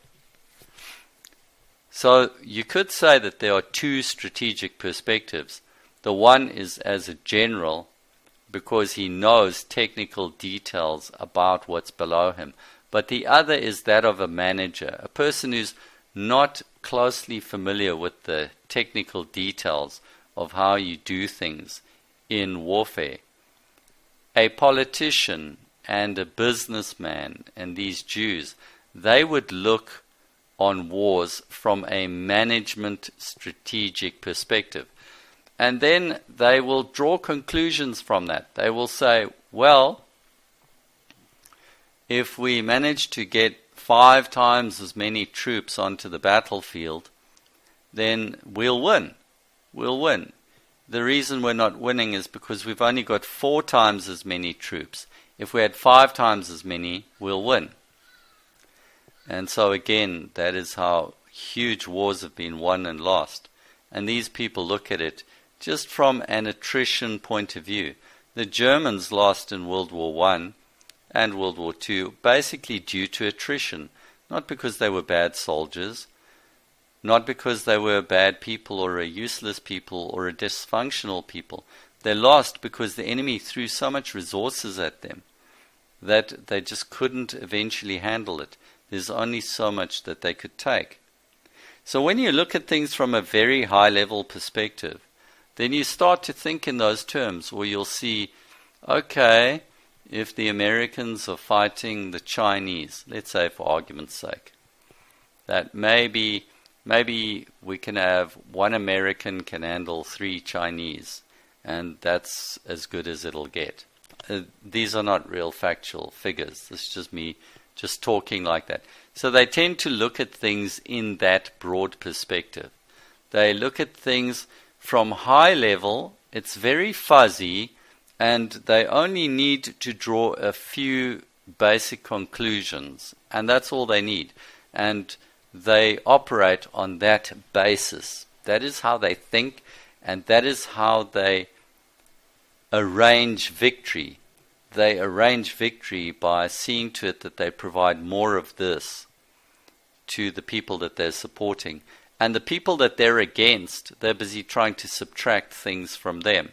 So you could say that there are two strategic perspectives. The one is as a general, because he knows technical details about what's below him. But the other is that of a manager, a person who's not closely familiar with the technical details of how you do things in warfare. A politician and a businessman and these Jews, they would look on wars from a management strategic perspective. And then they will draw conclusions from that. They will say, well, if we manage to get 5 times as many troops onto the battlefield, then we'll win. We'll win. The reason we're not winning is because we've only got 4 times as many troops. If we had 5 times as many, we'll win. And so again, that is how huge wars have been won and lost. And these people look at it just from an attrition point of view. The Germans lost in World War I and World War II basically due to attrition, not because they were bad soldiers, not because they were bad people or a useless people or a dysfunctional people. They lost because the enemy threw so much resources at them that they just couldn't eventually handle it. There's only so much that they could take. So when you look at things from a very high level perspective, then you start to think in those terms, or you'll see, okay, if the Americans are fighting the Chinese, let's say for argument's sake, that maybe we can have 1 American can handle 3 Chinese, and that's as good as it'll get. These are not real factual figures. This is just me just talking like that. So they tend to look at things in that broad perspective. They look at things from high level. It's very fuzzy, and they only need to draw a few basic conclusions, and that's all they need. And they operate on that basis. That is how they think, and that is how they arrange victory. They arrange victory by seeing to it that they provide more of this to the people that they're supporting. And the people that they're against, they're busy trying to subtract things from them.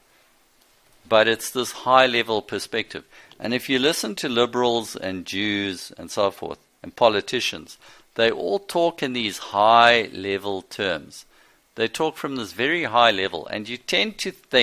But it's this high-level perspective. And if you listen to liberals and Jews and so forth, and politicians, they all talk in these high-level terms. They talk from this very high level, and you tend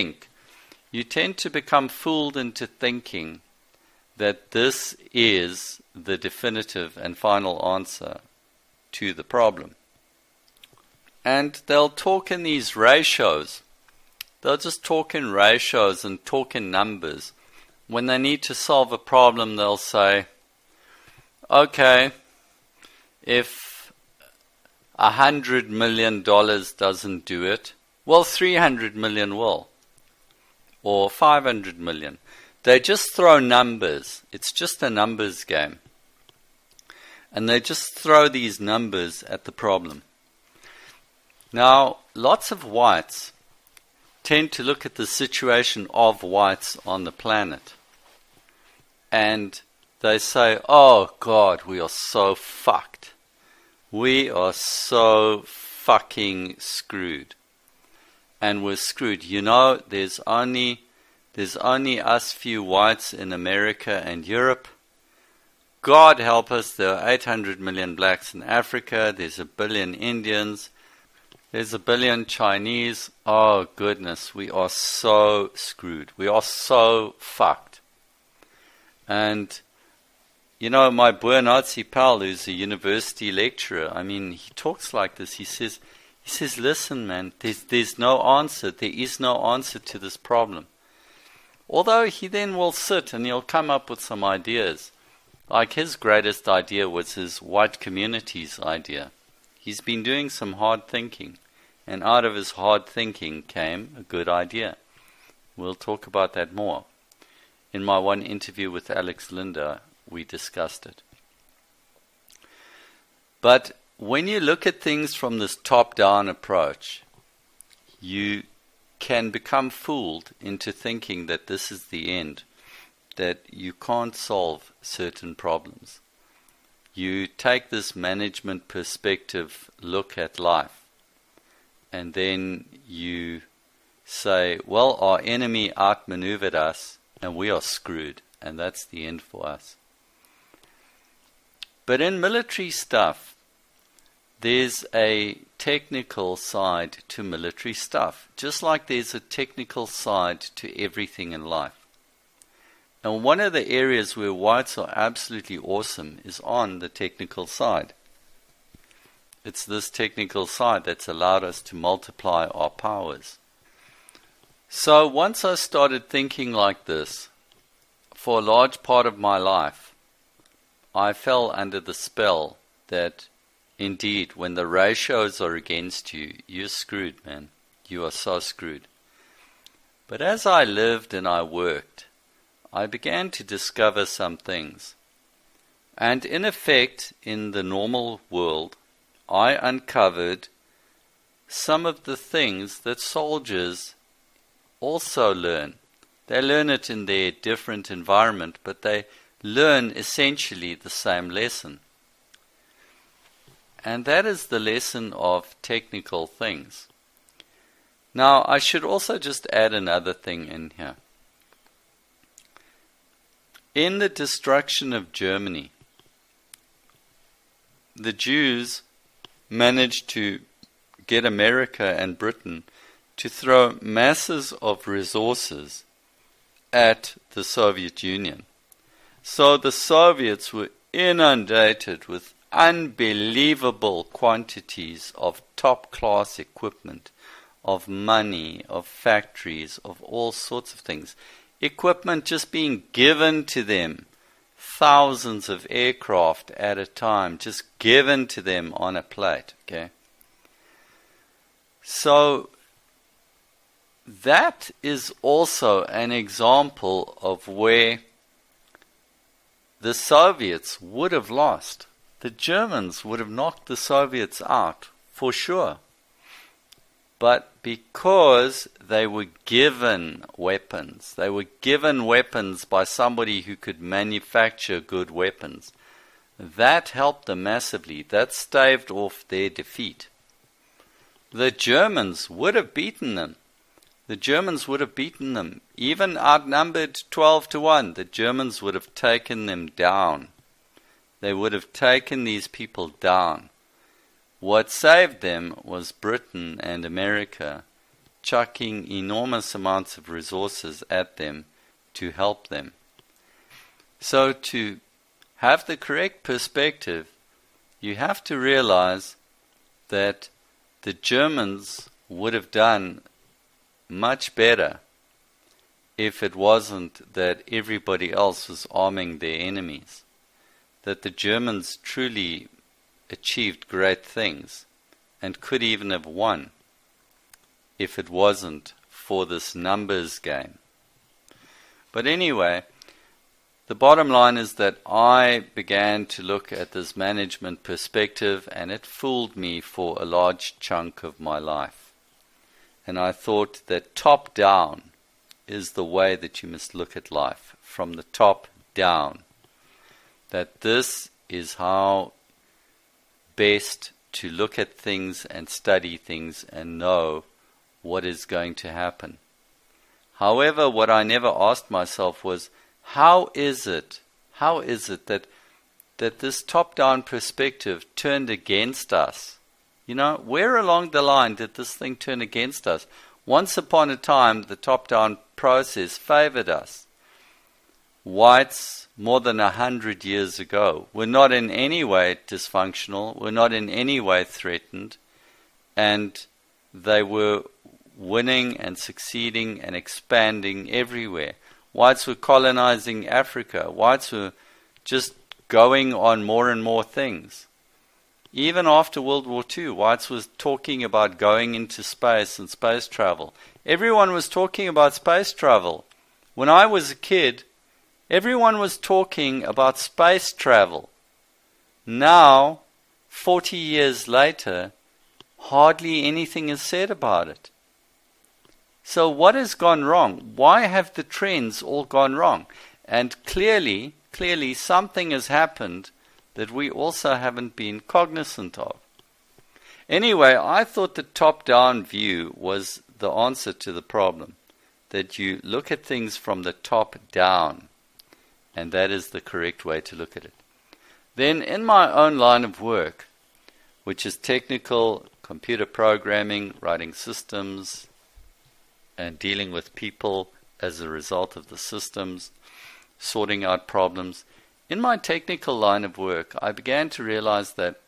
to become fooled into thinking that this is the definitive and final answer to the problem. And they'll talk in these ratios. They'll just talk in ratios and talk in numbers. When they need to solve a problem, they'll say, okay, if $100 million doesn't do it, well, 300 million will. Or 500 million. They just throw numbers. It's just a numbers game. And they just throw these numbers at the problem. Now, lots of whites tend to look at the situation of whites on the planet. And they say, oh God, we are so fucked. We are so fucking screwed. And we're screwed. You know, there's only us few whites in America and Europe. God help us, there are 800 million blacks in Africa. There's 1 billion Indians. There's 1 billion Chinese. Oh goodness, we are so screwed. We are so fucked. And, you know, my boer Nazi pal, who's a university lecturer, I mean, he talks like this. He says, listen, man, there's no answer. There is no answer to this problem. Although he then will sit and he'll come up with some ideas. Like his greatest idea was his white communities idea. He's been doing some hard thinking. And out of his hard thinking came a good idea. We'll talk about that more. In my one interview with Alex Linder, we discussed it. But when you look at things from this top-down approach, you can become fooled into thinking that this is the end, that you can't solve certain problems. You take this management perspective look at life, and then you say, well, our enemy outmaneuvered us, and we are screwed, and that's the end for us. But in military stuff, there's a technical side to military stuff, just like there's a technical side to everything in life. And one of the areas where whites are absolutely awesome is on the technical side. It's this technical side that's allowed us to multiply our powers. So once I started thinking like this, for a large part of my life, I fell under the spell that indeed, when the ratios are against you, you're screwed, man. You are so screwed. But as I lived and I worked, I began to discover some things. And in effect, in the normal world, I uncovered some of the things that soldiers also learn. They learn it in their different environment, but they learn essentially the same lesson. And that is the lesson of technical things. Now, I should also just add another thing in here. In the destruction of Germany, the Jews managed to get America and Britain to throw masses of resources at the Soviet Union. So the Soviets were inundated with unbelievable quantities of top-class equipment, of money, of factories, of all sorts of things. Equipment just being given to them, thousands of aircraft at a time, just given to them on a plate, okay? So that is also an example of where the Soviets would have lost. The Germans would have knocked the Soviets out, for sure. But because they were given weapons by somebody who could manufacture good weapons, that helped them massively. That staved off their defeat. The Germans would have beaten them. Even outnumbered 12-1, the Germans would have taken them down. They would have taken these people down. What saved them was Britain and America chucking enormous amounts of resources at them to help them. So to have the correct perspective, you have to realize that the Germans would have done much better if it wasn't that everybody else was arming their enemies. That the Germans truly achieved great things and could even have won if it wasn't for this numbers game. But anyway, the bottom line is that I began to look at this management perspective, and it fooled me for a large chunk of my life. And I thought that top down is the way that you must look at life, from the top down. That this is how best to look at things and study things and know what is going to happen. However, what I never asked myself was, how is it that this top-down perspective turned against us? You know, where along the line did this thing turn against us? Once upon a time, the top-down process favored us. Whites, more than 100 years ago, were not in any way dysfunctional, were not in any way threatened, and they were winning and succeeding and expanding everywhere. Whites were colonizing Africa. Whites were just going on more and more things. Even after World War II, whites was talking about going into space and space travel. Everyone was talking about space travel. When I was a kid, everyone was talking about space travel. Now, 40 years later, hardly anything is said about it. So what has gone wrong? Why have the trends all gone wrong? And clearly something has happened that we also haven't been cognizant of. Anyway, I thought the top-down view was the answer to the problem, that you look at things from the top down, and that is the correct way to look at it. Then in my own line of work, which is technical, computer programming, writing systems, and dealing with people as a result of the systems, sorting out problems. In my technical line of work, I began to realize that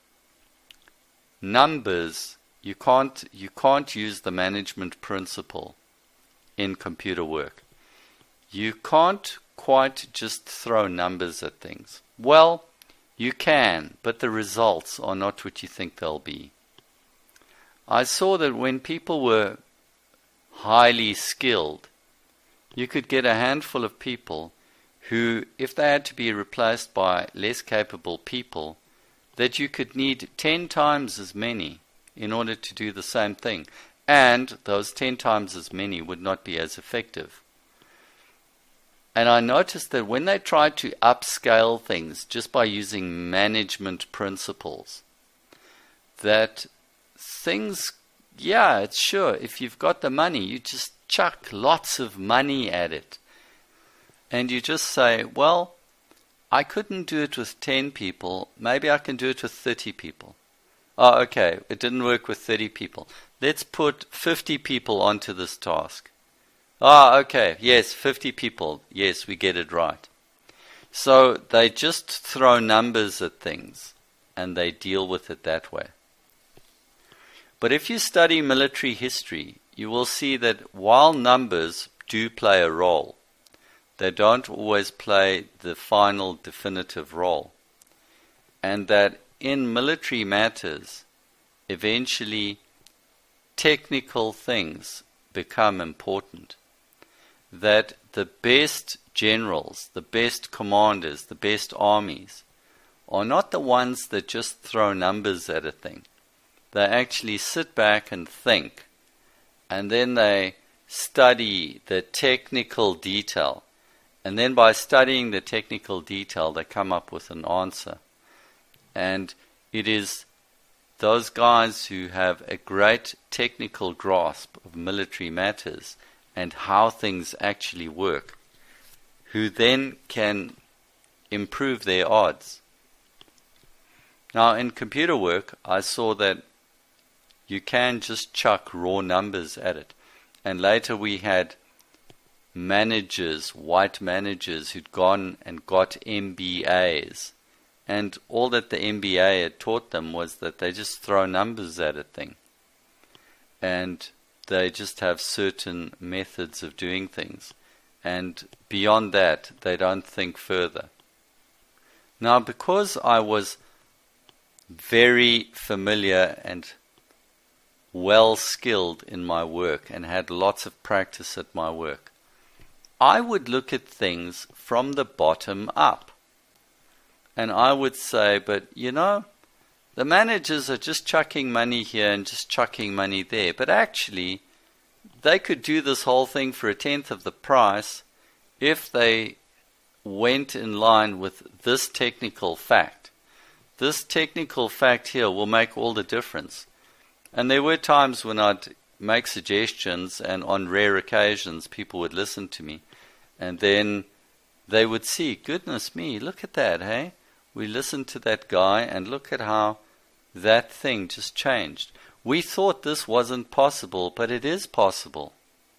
numbers, you can't use the management principle in computer work. You can't quite just throw numbers at things. Well, you can, but the results are not what you think they'll be. I saw that when people were highly skilled, you could get a handful of people who, if they had to be replaced by less capable people, that you could need 10 times as many in order to do the same thing. And those 10 times as many would not be as effective. And I noticed that when they tried to upscale things just by using management principles, that things, yeah, it's sure, if you've got the money, you just chuck lots of money at it. And you just say, well, I couldn't do it with 10 people, maybe I can do it with 30 people. Oh, okay, it didn't work with 30 people. Let's put 50 people onto this task. Ah, okay, yes, 50 people, yes, we get it right. So they just throw numbers at things, and they deal with it that way. But if you study military history, you will see that while numbers do play a role, they don't always play the final definitive role. And that in military matters, eventually technical things become important. That the best generals, the best commanders, the best armies are not the ones that just throw numbers at a thing. They actually sit back and think, and then they study the technical detail. And then by studying the technical detail, they come up with an answer. And it is those guys who have a great technical grasp of military matters and how things actually work, who then can improve their odds. Now, in computer work, I saw that you can just chuck raw numbers at it. And later we had managers, white managers, who'd gone and got MBAs. And all that the MBA had taught them was that they just throw numbers at a thing. And they just have certain methods of doing things. And beyond that, they don't think further. Now, because I was very familiar and well skilled in my work and had lots of practice at my work, I would look at things from the bottom up. And I would say, but the managers are just chucking money here and just chucking money there. But actually, they could do this whole thing for 1/10 of the price if they went in line with this technical fact. This technical fact here will make all the difference. And there were times when I'd make suggestions, and on rare occasions people would listen to me. And then they would see, goodness me, look at that, hey? We listened to that guy and look at how that thing just changed. We thought this wasn't possible, but it is possible.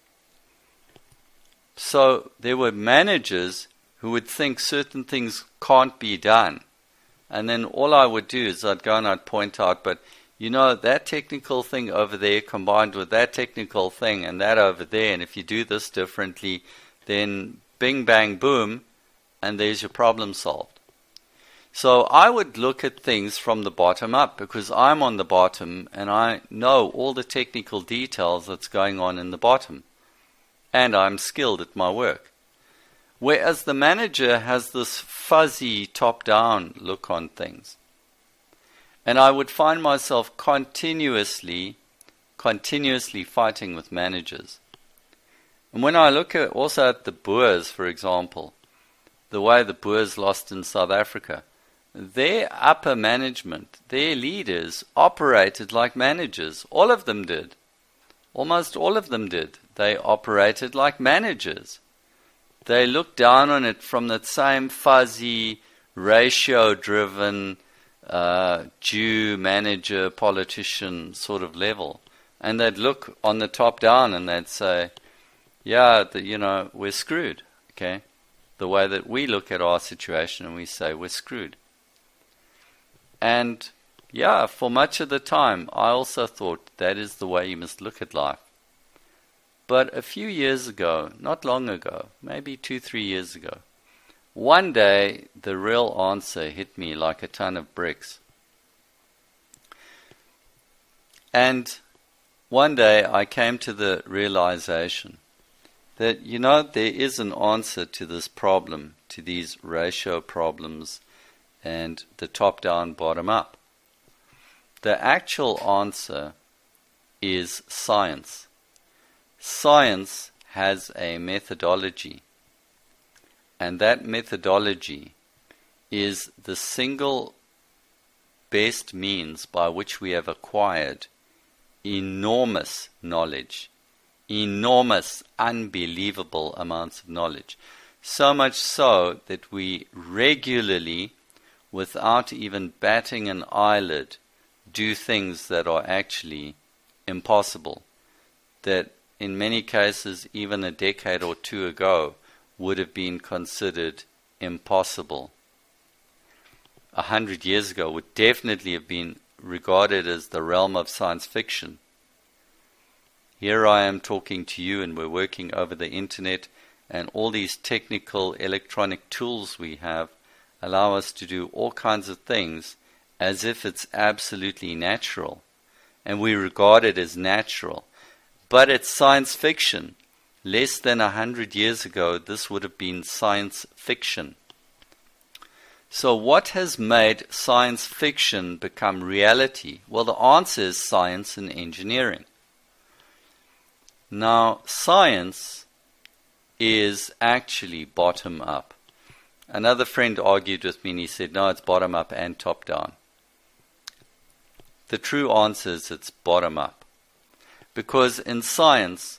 So there were managers who would think certain things can't be done. And then all I would do is I'd go and I'd point out, but that technical thing over there combined with that technical thing and that over there, and if you do this differently, then bing, bang, boom, and there's your problem solved. So I would look at things from the bottom up because I'm on the bottom and I know all the technical details that's going on in the bottom. And I'm skilled at my work. Whereas the manager has this fuzzy top-down look on things. And I would find myself continuously fighting with managers. And when I look also at the Boers, for example, the way the Boers lost in South Africa, their upper management, their leaders, operated like managers. All of them did. Almost all of them did. They operated like managers. They looked down on it from that same fuzzy, ratio-driven, Jew, manager, politician sort of level. And they'd look on the top down and they'd say, yeah, we're screwed. Okay? The way that we look at our situation and we say, we're screwed. And yeah, for much of the time, I also thought that is the way you must look at life. But a few years ago, not long ago, maybe 2-3 years ago, one day the real answer hit me like a ton of bricks. And one day I came to the realization that, there is an answer to this problem, to these ratio problems and the top-down, bottom-up. The actual answer is science. Science has a methodology, and that methodology is the single best means by which we have acquired enormous knowledge, enormous, unbelievable amounts of knowledge. So much so that we regularly, without even batting an eyelid, do things that are actually impossible, that in many cases, even a decade or two ago, would have been considered impossible. 100 years ago would definitely have been regarded as the realm of science fiction. Here I am talking to you and we're working over the internet, and all these technical electronic tools we have allow us to do all kinds of things as if it's absolutely natural, and we regard it as natural. But it's science fiction. Less than 100 years ago, this would have been science fiction. So what has made science fiction become reality? Well, the answer is science and engineering. Now, science is actually bottom up. Another friend argued with me and he said, no, it's bottom up and top down. The true answer is it's bottom up. Because in science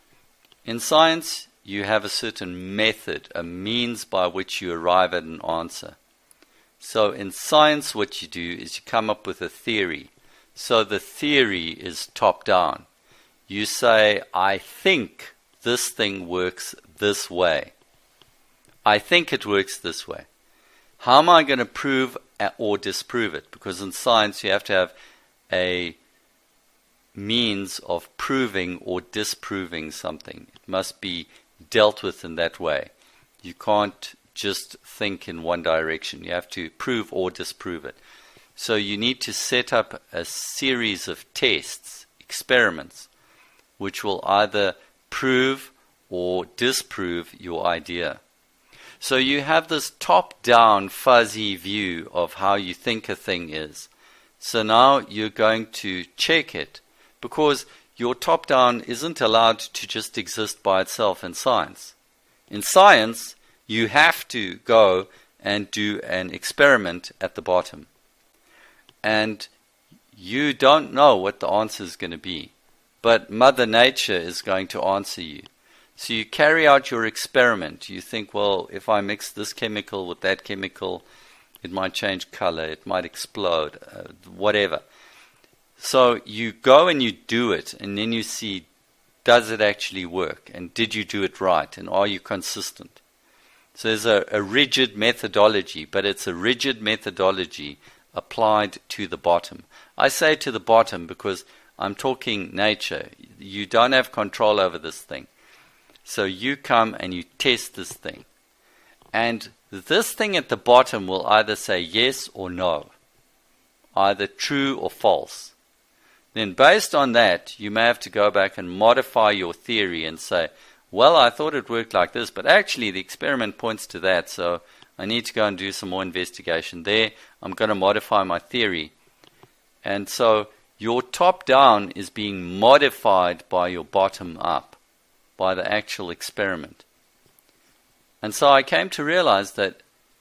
you have a certain method, a means by which you arrive at an answer. So in science what you do is you come up with a theory. So the theory is top down. You say, I think this thing works this way. I think it works this way. How am I going to prove or disprove it? Because in science you have to have a means of proving or disproving something. It must be dealt with in that way. You can't just think in one direction. You have to prove or disprove it. So you need to set up a series of tests, experiments, which will either prove or disprove your idea. So you have this top-down fuzzy view of how you think a thing is. So now you're going to check it, because your top-down isn't allowed to just exist by itself in science. In science, you have to go and do an experiment at the bottom. And you don't know what the answer is going to be, but Mother Nature is going to answer you. So you carry out your experiment. You think, well, if I mix this chemical with that chemical, it might change color, it might explode, whatever. So you go and you do it, and then you see, does it actually work? And did you do it right? And are you consistent? So there's a rigid methodology, but it's a rigid methodology applied to the bottom. I say to the bottom because I'm talking nature. You don't have control over this thing. So you come and you test this thing. And this thing at the bottom will either say yes or no, either true or false. Then based on that, you may have to go back and modify your theory and say, well, I thought it worked like this, but actually the experiment points to that, so I need to go and do some more investigation there. I'm going to modify my theory. And so your top-down is being modified by your bottom-up, by the actual experiment. And so I came to realize that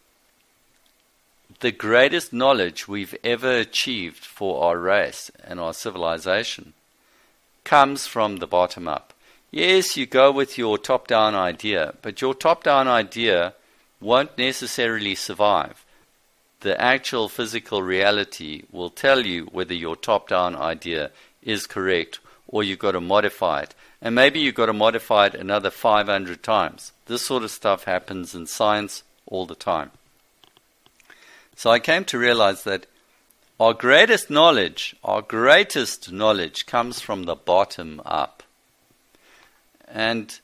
the greatest knowledge we've ever achieved for our race and our civilization comes from the bottom up. Yes, you go with your top-down idea, but your top-down idea won't necessarily survive. The actual physical reality will tell you whether your top-down idea is correct or you've got to modify it. And maybe you've got to modify it another 500 times. This sort of stuff happens in science all the time. So I came to realize that our greatest knowledge comes from the bottom up. And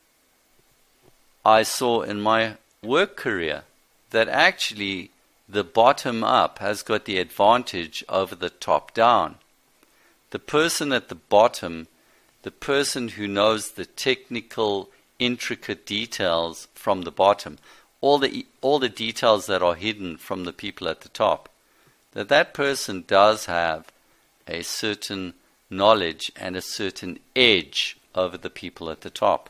I saw in my work career that actually the bottom up has got the advantage over the top down. The person at the bottom, the person who knows the technical, intricate details from the bottom, all the details that are hidden from the people at the top, that person does have a certain knowledge and a certain edge over the people at the top.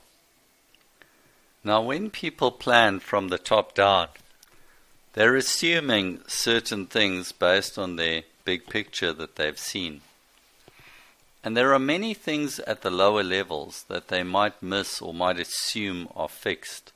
Now, when people plan from the top down, they're assuming certain things based on their big picture that they've seen. And there are many things at the lower levels that they might miss or might assume are fixed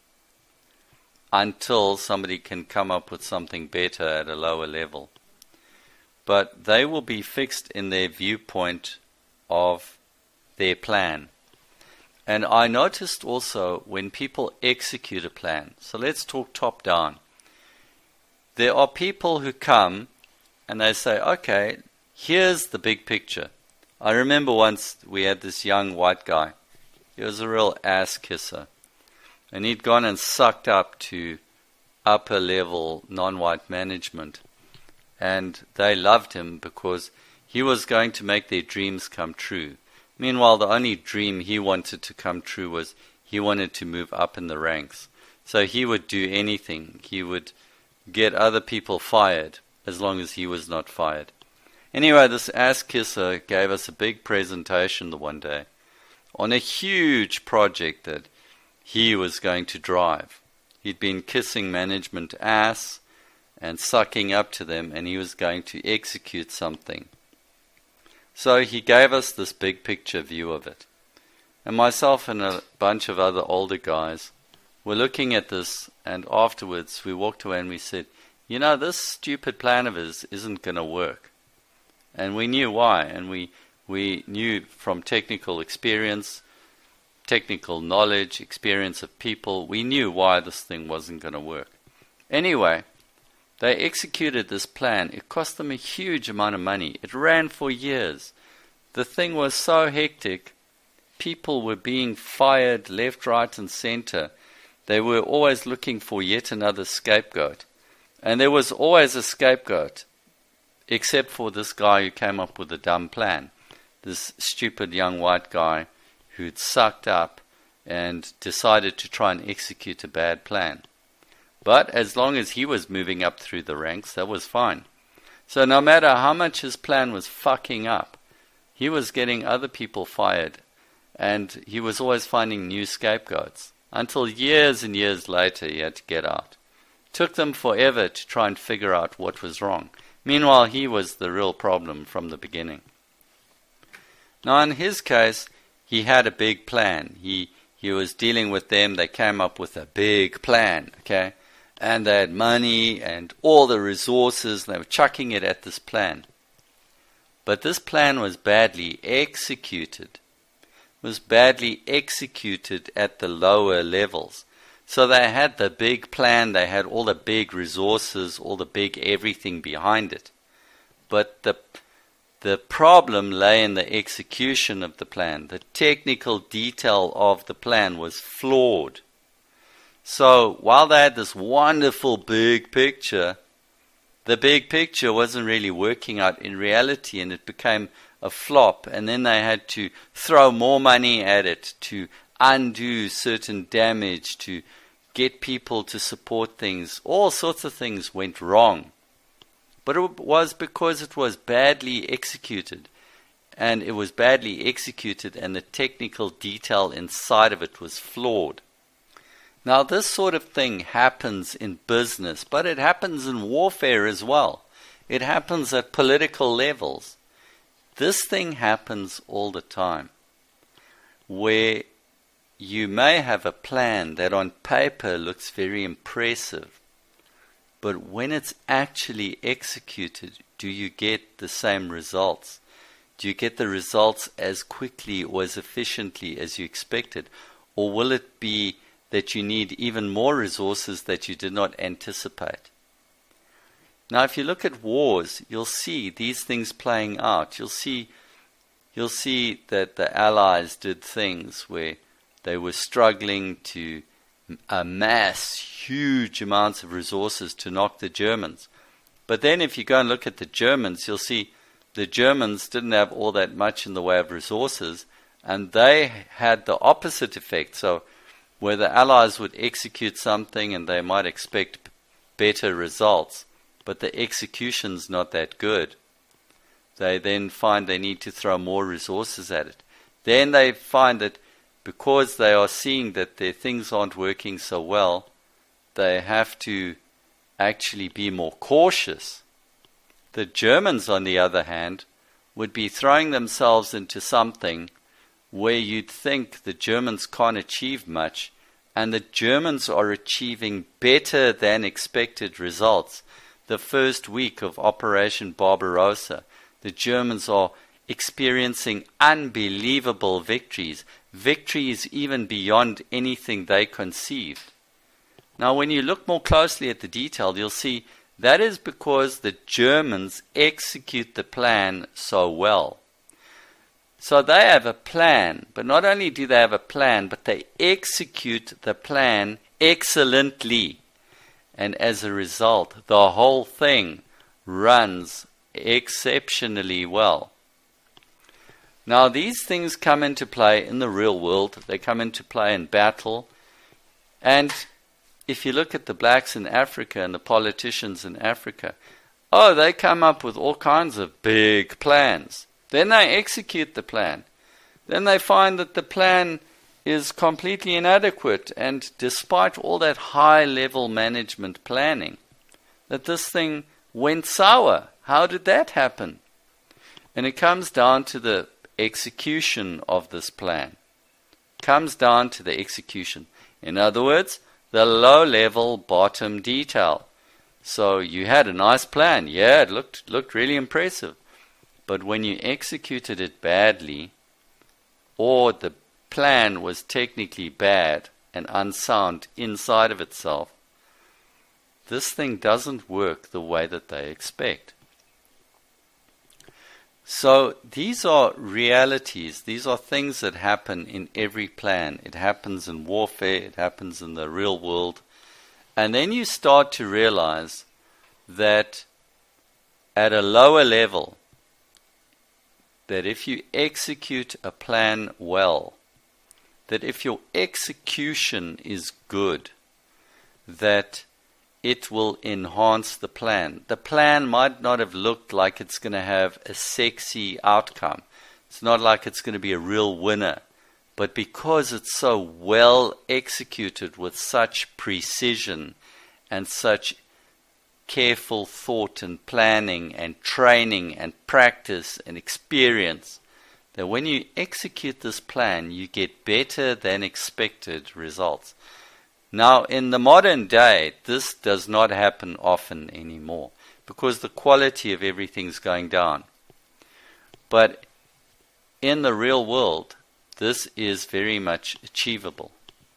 until somebody can come up with something better at a lower level. But they will be fixed in their viewpoint of their plan. And I noticed also when people execute a plan, so let's talk top down. There are people who come and they say, okay, here's the big picture. I remember once we had this young white guy. He was a real ass kisser. And he'd gone and sucked up to upper level non-white management. And they loved him because he was going to make their dreams come true. Meanwhile, the only dream he wanted to come true was he wanted to move up in the ranks. So he would do anything. He would get other people fired as long as he was not fired. Anyway, this ass kisser gave us a big presentation the one day on a huge project that he was going to drive. He'd been kissing management ass and sucking up to them, and he was going to execute something. So he gave us this big picture view of it. And myself and a bunch of other older guys were looking at this, and afterwards we walked away and we said, you know, this stupid plan of his isn't going to work. And we knew why, and we knew from technical experience, technical knowledge, experience of people, we knew why this thing wasn't going to work. Anyway, they executed this plan. It cost them a huge amount of money. It ran for years. The thing was so hectic. People were being fired left, right, and center. They were always looking for yet another scapegoat. And there was always a scapegoat, except for this guy who came up with a dumb plan. This stupid young white guy who'd sucked up and decided to try and execute a bad plan. But as long as he was moving up through the ranks, that was fine. So no matter how much his plan was fucking up, he was getting other people fired, and he was always finding new scapegoats. Until years and years later, he had to get out. Took them forever to try and figure out what was wrong. Meanwhile, he was the real problem from the beginning. Now, in his case, he had a big plan. He was dealing with them. They came up with a big plan, okay? And they had money and all the resources. And they were chucking it at this plan. But this plan was badly executed. It was badly executed at the lower levels. So they had the big plan, they had all the big resources, all the big everything behind it. But the problem lay in the execution of the plan. The technical detail of the plan was flawed. So while they had this wonderful big picture, the big picture wasn't really working out in reality, and it became a flop. And then they had to throw more money at it to undo certain damage, to get people to support things. All sorts of things went wrong. But it was because it was badly executed. And it was badly executed, and the technical detail inside of it was flawed. Now, this sort of thing happens in business, but it happens in warfare as well. It happens at political levels. This thing happens all the time, where you may have a plan that on paper looks very impressive, but when it's actually executed, do you get the same results? Do you get the results as quickly or as efficiently as you expected? Or will it be that you need even more resources that you did not anticipate? Now, if you look at wars, you'll see these things playing out. You'll see that the Allies did things where they were struggling to amass huge amounts of resources to knock the Germans. But then if you go and look at the Germans, you'll see the Germans didn't have all that much in the way of resources, and they had the opposite effect. So where the Allies would execute something and they might expect better results, but the execution's not that good, they then find they need to throw more resources at it. Then they find that because they are seeing that their things aren't working so well, they have to actually be more cautious. The Germans, on the other hand, would be throwing themselves into something where you'd think the Germans can't achieve much, and the Germans are achieving better than expected results. The first week of Operation Barbarossa, the Germans are experiencing unbelievable victories even beyond anything they conceived. Now, when you look more closely at the detail, you'll see that is because the Germans execute the plan so well. So they have a plan, but not only do they have a plan, but they execute the plan excellently. And as a result, the whole thing runs exceptionally well. Now, these things come into play in the real world. They come into play in battle. And if you look at the blacks in Africa and the politicians in Africa, they come up with all kinds of big plans. Then they execute the plan. Then they find that the plan is completely inadequate, and despite all that high-level management planning, that this thing went sour. How did that happen? And it comes down to the execution of this plan. Comes down to the execution. In other words, the low-level bottom detail. So you had a nice plan. Yeah, it looked really impressive. But when you executed it badly, or the plan was technically bad and unsound inside of itself, this thing doesn't work the way that they expect. So these are realities. These are things that happen in every plan. It happens in warfare. It happens in the real world. And then you start to realize that at a lower level, that if you execute a plan well, that if your execution is good, that it will enhance the plan. The plan might not have looked like it's going to have a sexy outcome. It's not like it's going to be a real winner. But because it's so well executed with such precision and such careful thought and planning and training and practice and experience, that when you execute this plan, you get better than expected results. Now, in the modern day, this does not happen often anymore because the quality of everything's going down. But in the real world, this is very much achievable.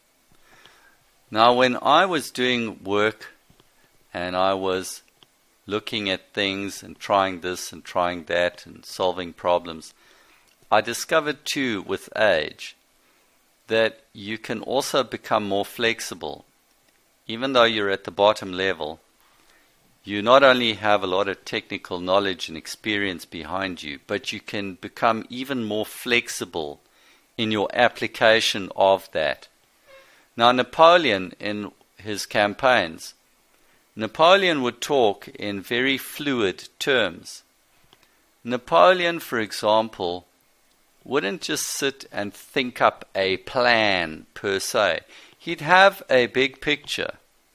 Now, when I was doing work and I was looking at things and trying this and trying that and solving problems, I discovered too with age that you can also become more flexible. Even though you're at the bottom level, you not only have a lot of technical knowledge and experience behind you, but you can become even more flexible in your application of that. Now, Napoleon, in his campaigns, Napoleon would talk in very fluid terms. Napoleon, for example, wouldn't just sit and think up a plan per se. He'd have a big picture.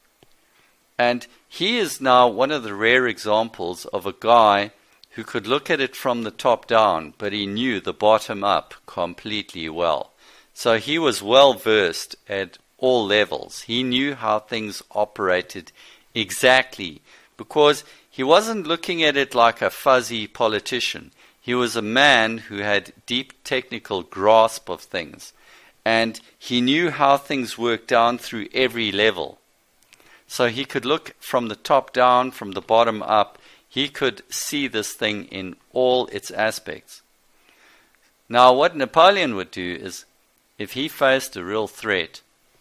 And he is now one of the rare examples of a guy who could look at it from the top down, but he knew the bottom up completely well. So he was well versed at all levels. He knew how things operated exactly, because he wasn't looking at it like a fuzzy politician. He was a man who had deep technical grasp of things, and he knew how things worked down through every level. So he could look from the top down, from the bottom up. He could see this thing in all its aspects. Now, what Napoleon would do is, if he faced a real threat,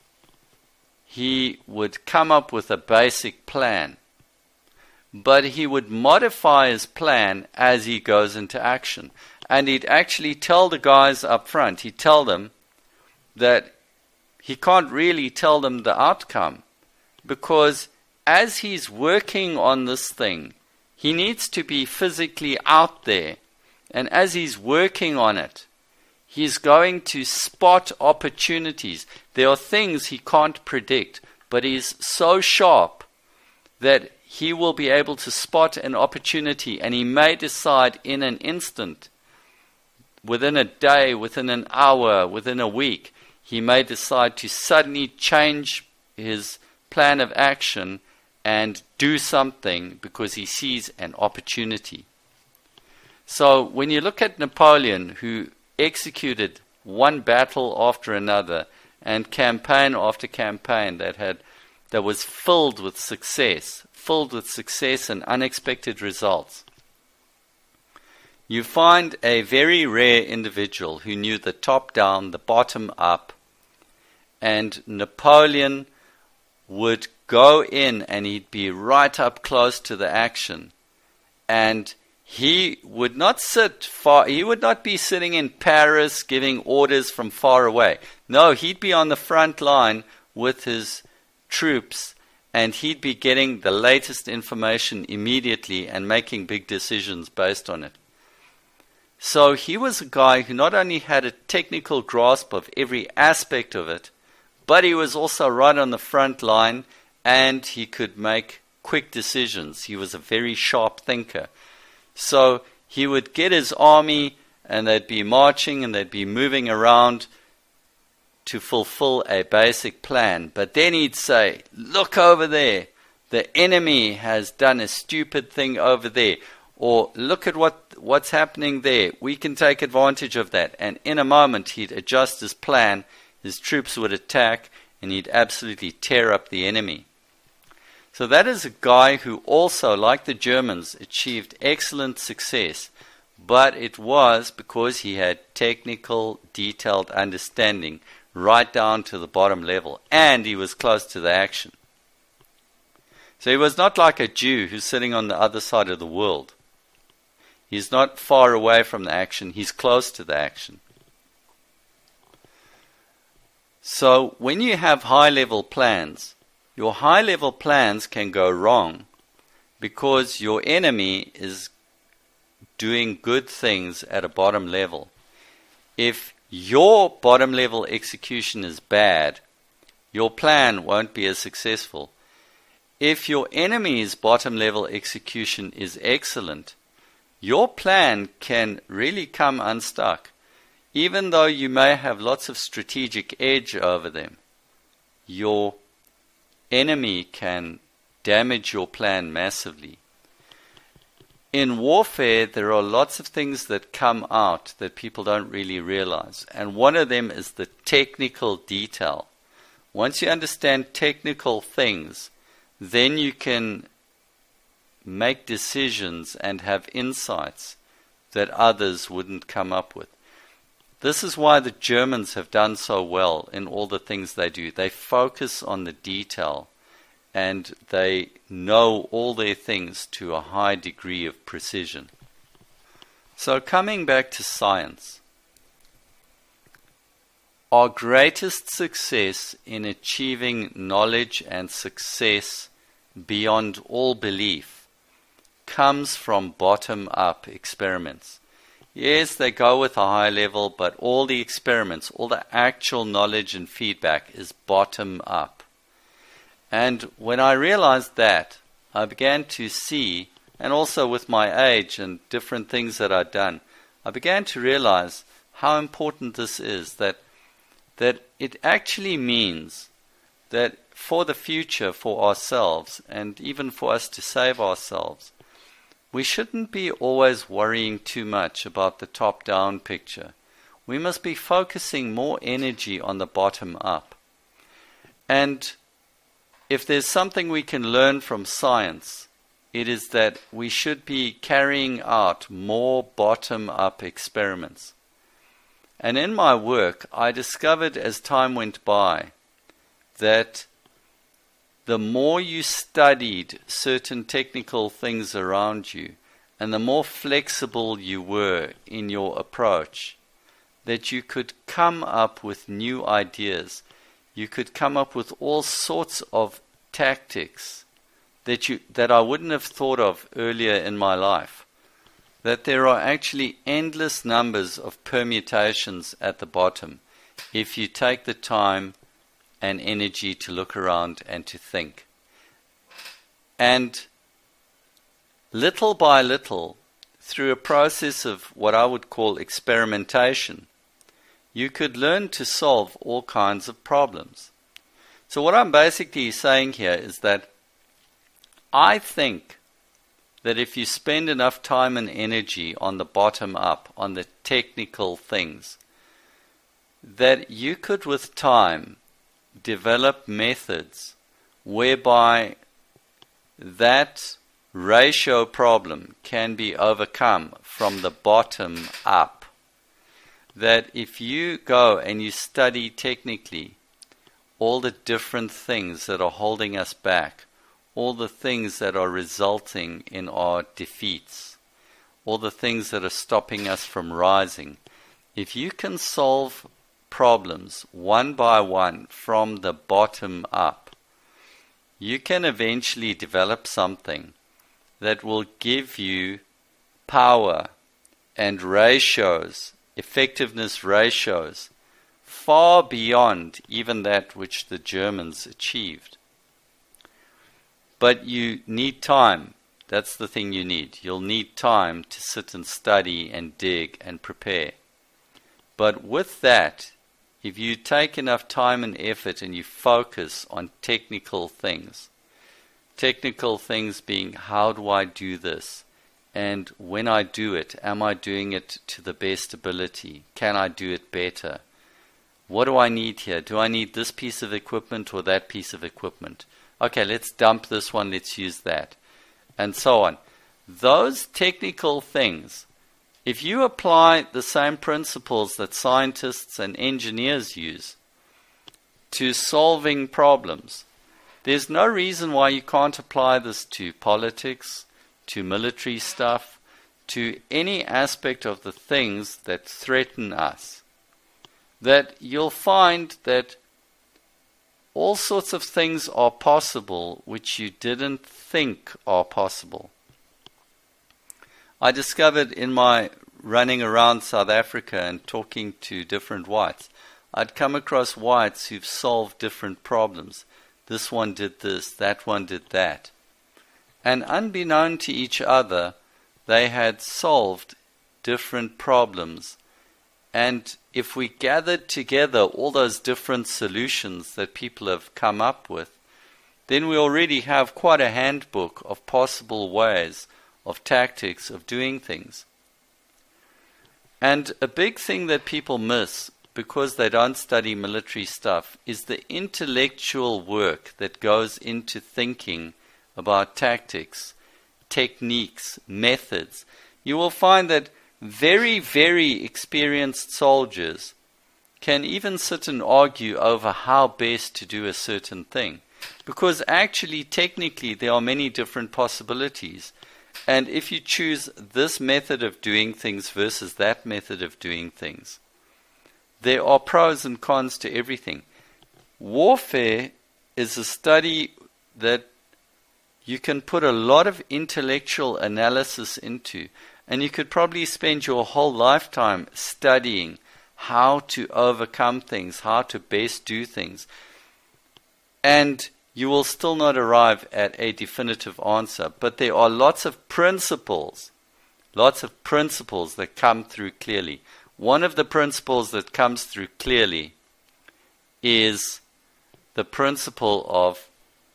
he would come up with a basic plan, but he would modify his plan as he goes into action. And he'd actually tell the guys up front, he'd tell them that he can't really tell them the outcome, because as he's working on this thing, he needs to be physically out there. And as he's working on it, he's going to spot opportunities. There are things he can't predict, but he's so sharp that he will be able to spot an opportunity, and he may decide in an instant, within a day, within an hour, within a week, he may decide to suddenly change his plan of action and do something because he sees an opportunity. So when you look at Napoleon, who executed one battle after another and campaign after campaign that was filled with success and unexpected results, you find a very rare individual who knew the top down, the bottom up, and Napoleon would go in and he'd be right up close to the action, and he would not sit far. He would not be sitting in Paris giving orders from far away. No, he'd be on the front line with his troops, and he'd be getting the latest information immediately and making big decisions based on it. So he was a guy who not only had a technical grasp of every aspect of it, but he was also right on the front line, and he could make quick decisions. He was a very sharp thinker. So he would get his army, and they'd be marching and they'd be moving around to fulfill a basic plan. But then he'd say, look over there, the enemy has done a stupid thing over there. Or look at what's happening there. We can take advantage of that. And in a moment he'd adjust his plan, his troops would attack, and he'd absolutely tear up the enemy. So that is a guy who also, like the Germans, achieved excellent success, but it was because he had technical, detailed understanding right down to the bottom level, and he was close to the action. So he was not like a Jew who's sitting on the other side of the world. He's not far away from the action, he's close to the action. So when you have high-level plans, your high-level plans can go wrong because your enemy is doing good things at a bottom level. If your bottom level execution is bad, your plan won't be as successful. If your enemy's bottom level execution is excellent, your plan can really come unstuck. Even though you may have lots of strategic edge over them, your enemy can damage your plan massively. In warfare, there are lots of things that come out that people don't really realize. And one of them is the technical detail. Once you understand technical things, then you can make decisions and have insights that others wouldn't come up with. This is why the Germans have done so well in all the things they do. They focus on the detail and they know all their things to a high degree of precision. So coming back to science, our greatest success in achieving knowledge and success beyond all belief comes from bottom-up experiments. Yes, they go with a high level, but all the experiments, all the actual knowledge and feedback is bottom-up. And when I realized that, I began to see, and also with my age and different things that I'd done, I began to realize how important this is, that it actually means that for the future, for ourselves, and even for us to save ourselves, we shouldn't be always worrying too much about the top-down picture. We must be focusing more energy on the bottom-up. And if there's something we can learn from science, it is that we should be carrying out more bottom-up experiments. And in my work, I discovered as time went by that the more you studied certain technical things around you, and the more flexible you were in your approach, that you could come up with new ideas. You could come up with all sorts of tactics that I wouldn't have thought of earlier in my life. That there are actually endless numbers of permutations at the bottom if you take the time and energy to look around and to think. And little by little, through a process of what I would call experimentation, you could learn to solve all kinds of problems. So what I'm basically saying here is that I think that if you spend enough time and energy on the bottom up, on the technical things, that you could with time develop methods whereby that ratio problem can be overcome from the bottom up. That if you go and you study technically all the different things that are holding us back, all the things that are resulting in our defeats, all the things that are stopping us from rising, if you can solve problems one by one from the bottom up, you can eventually develop something that will give you power and ratios, effectiveness ratios, far beyond even that which the Germans achieved. But you need time. That's the thing you need. You'll need time to sit and study and dig and prepare. But with that, if you take enough time and effort and you focus on technical things being, how do I do this? And when I do it, am I doing it to the best ability? Can I do it better? What do I need here? Do I need this piece of equipment or that piece of equipment? Okay, let's dump this one, let's use that. And so on. Those technical things, if you apply the same principles that scientists and engineers use to solving problems, there's no reason why you can't apply this to politics, to military stuff, to any aspect of the things that threaten us. That you'll find that all sorts of things are possible which you didn't think are possible. I discovered in my running around South Africa and talking to different whites, I'd come across whites who've solved different problems. This one did this, that one did that. And unbeknown to each other, they had solved different problems. And if we gathered together all those different solutions that people have come up with, then we already have quite a handbook of possible ways, of tactics, of doing things. And a big thing that people miss, because they don't study military stuff, is the intellectual work that goes into thinking about tactics, techniques, methods. You will find that very, very experienced soldiers can even sit and argue over how best to do a certain thing. Because actually, technically, there are many different possibilities. And if you choose this method of doing things versus that method of doing things, there are pros and cons to everything. Warfare is a study that you can put a lot of intellectual analysis into, and you could probably spend your whole lifetime studying how to overcome things, how to best do things. And you will still not arrive at a definitive answer. But there are lots of principles that come through clearly. One of the principles that comes through clearly is the principle of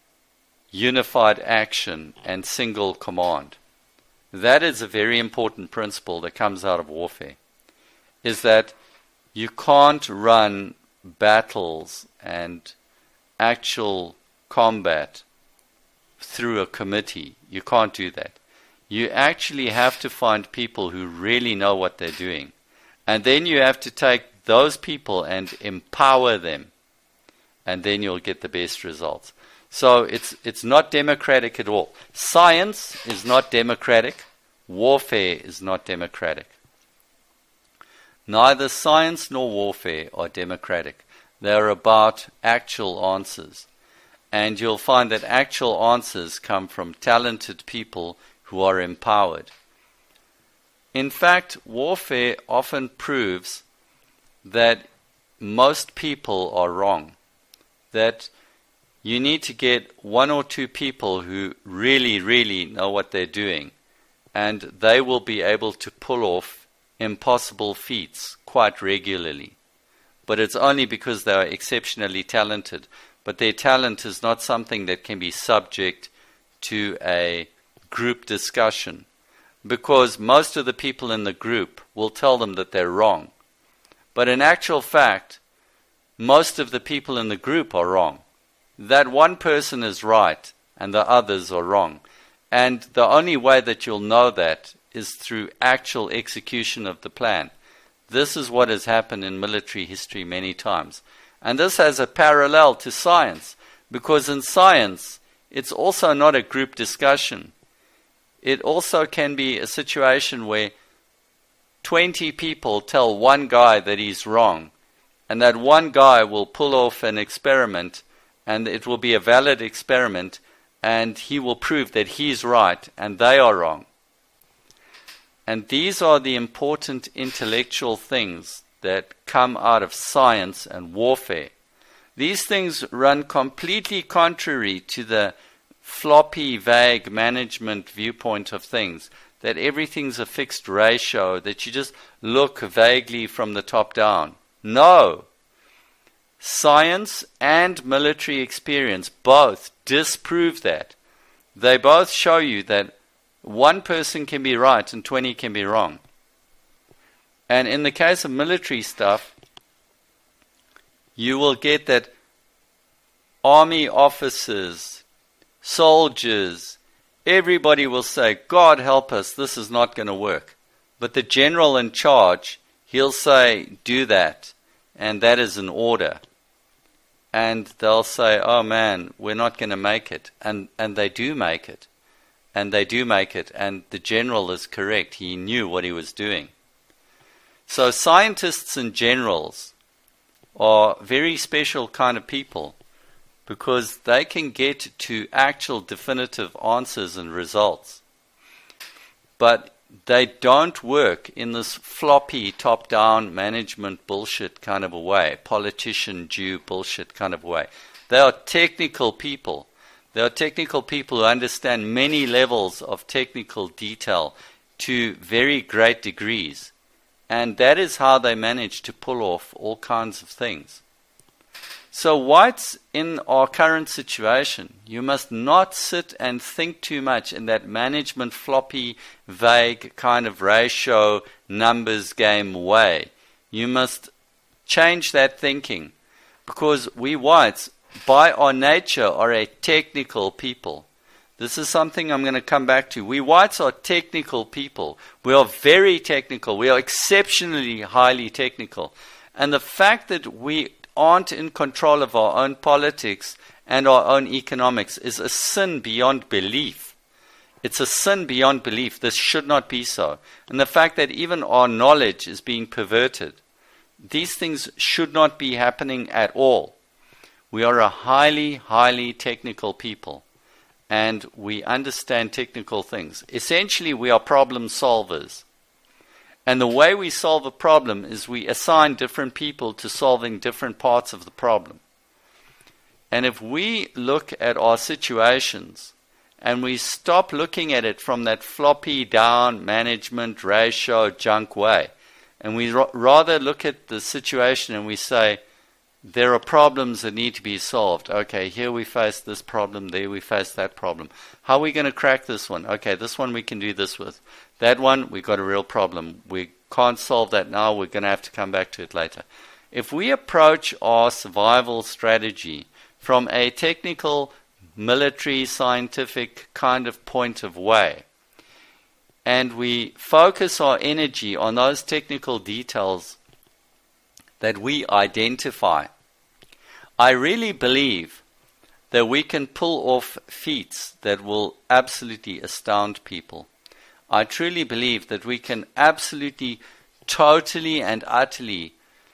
unified action and single command. That is a very important principle that comes out of warfare, is that you can't run battles and actual combat through a committee. You can't do that. You actually have to find people who really know what they're doing. And then you have to take those people and empower them. And then you'll get the best results. So it's not democratic at all. Science is not democratic. Warfare is not democratic. Neither science nor warfare are democratic. They're about actual answers. And you'll find that actual answers come from talented people who are empowered. In fact, warfare often proves that most people are wrong. That you need to get one or two people who really, really know what they're doing, and they will be able to pull off impossible feats quite regularly. But it's only because they are exceptionally talented. But their talent is not something that can be subject to a group discussion, because most of the people in the group will tell them that they're wrong. But in actual fact, most of the people in the group are wrong. That one person is right and the others are wrong. And the only way that you'll know that is through actual execution of the plan. This is what has happened in military history many times. And this has a parallel to science, because in science, it's also not a group discussion. It also can be a situation where 20 people tell one guy that he's wrong, and that one guy will pull off an experiment, and it will be a valid experiment, and he will prove that he's right and they are wrong. And these are the important intellectual things that come out of science and warfare. These things run completely contrary to the floppy, vague management viewpoint of things, that everything's a fixed ratio, that you just look vaguely from the top down. No! Science and military experience both disprove that. They both show you that one person can be right and 20 can be wrong. And in the case of military stuff, you will get that army officers, soldiers, everybody will say, God help us, this is not going to work. But the general in charge, he'll say, do that. And that is an order. And they'll say, oh man, we're not going to make it. And they do make it. And they do make it. And the general is correct. He knew what he was doing. So scientists and generals are very special kind of people, because they can get to actual definitive answers and results. But they don't work in this floppy top-down management bullshit kind of a way, politician Jew bullshit kind of way. They are technical people. They are technical people who understand many levels of technical detail to very great degrees. And that is how they manage to pull off all kinds of things. So whites in our current situation, you must not sit and think too much in that management floppy, vague kind of ratio numbers game way. You must change that thinking, because we whites, by our nature, are a technical people. This is something I'm going to come back to. We whites are technical people. We are very technical. We are exceptionally highly technical. And the fact that we aren't in control of our own politics and our own economics is a sin beyond belief. It's a sin beyond belief. This should not be so. And the fact that even our knowledge is being perverted, these things should not be happening at all. We are a highly, highly technical people, and we understand technical things. Essentially, we are problem solvers. And the way we solve a problem is we assign different people to solving different parts of the problem. And if we look at our situations and we stop looking at it from that floppy down management ratio junk way, and we rather look at the situation and we say, there are problems that need to be solved. Okay, here we face this problem, there we face that problem. How are we going to crack this one? Okay, this one we can do this with. That one, we've got a real problem. We can't solve that now, we're going to have to come back to it later. If we approach our survival strategy from a technical, military, scientific kind of point of way, and we focus our energy on those technical details that we identify, I really believe that we can pull off feats that will absolutely astound people. I truly believe that we can absolutely, totally and utterly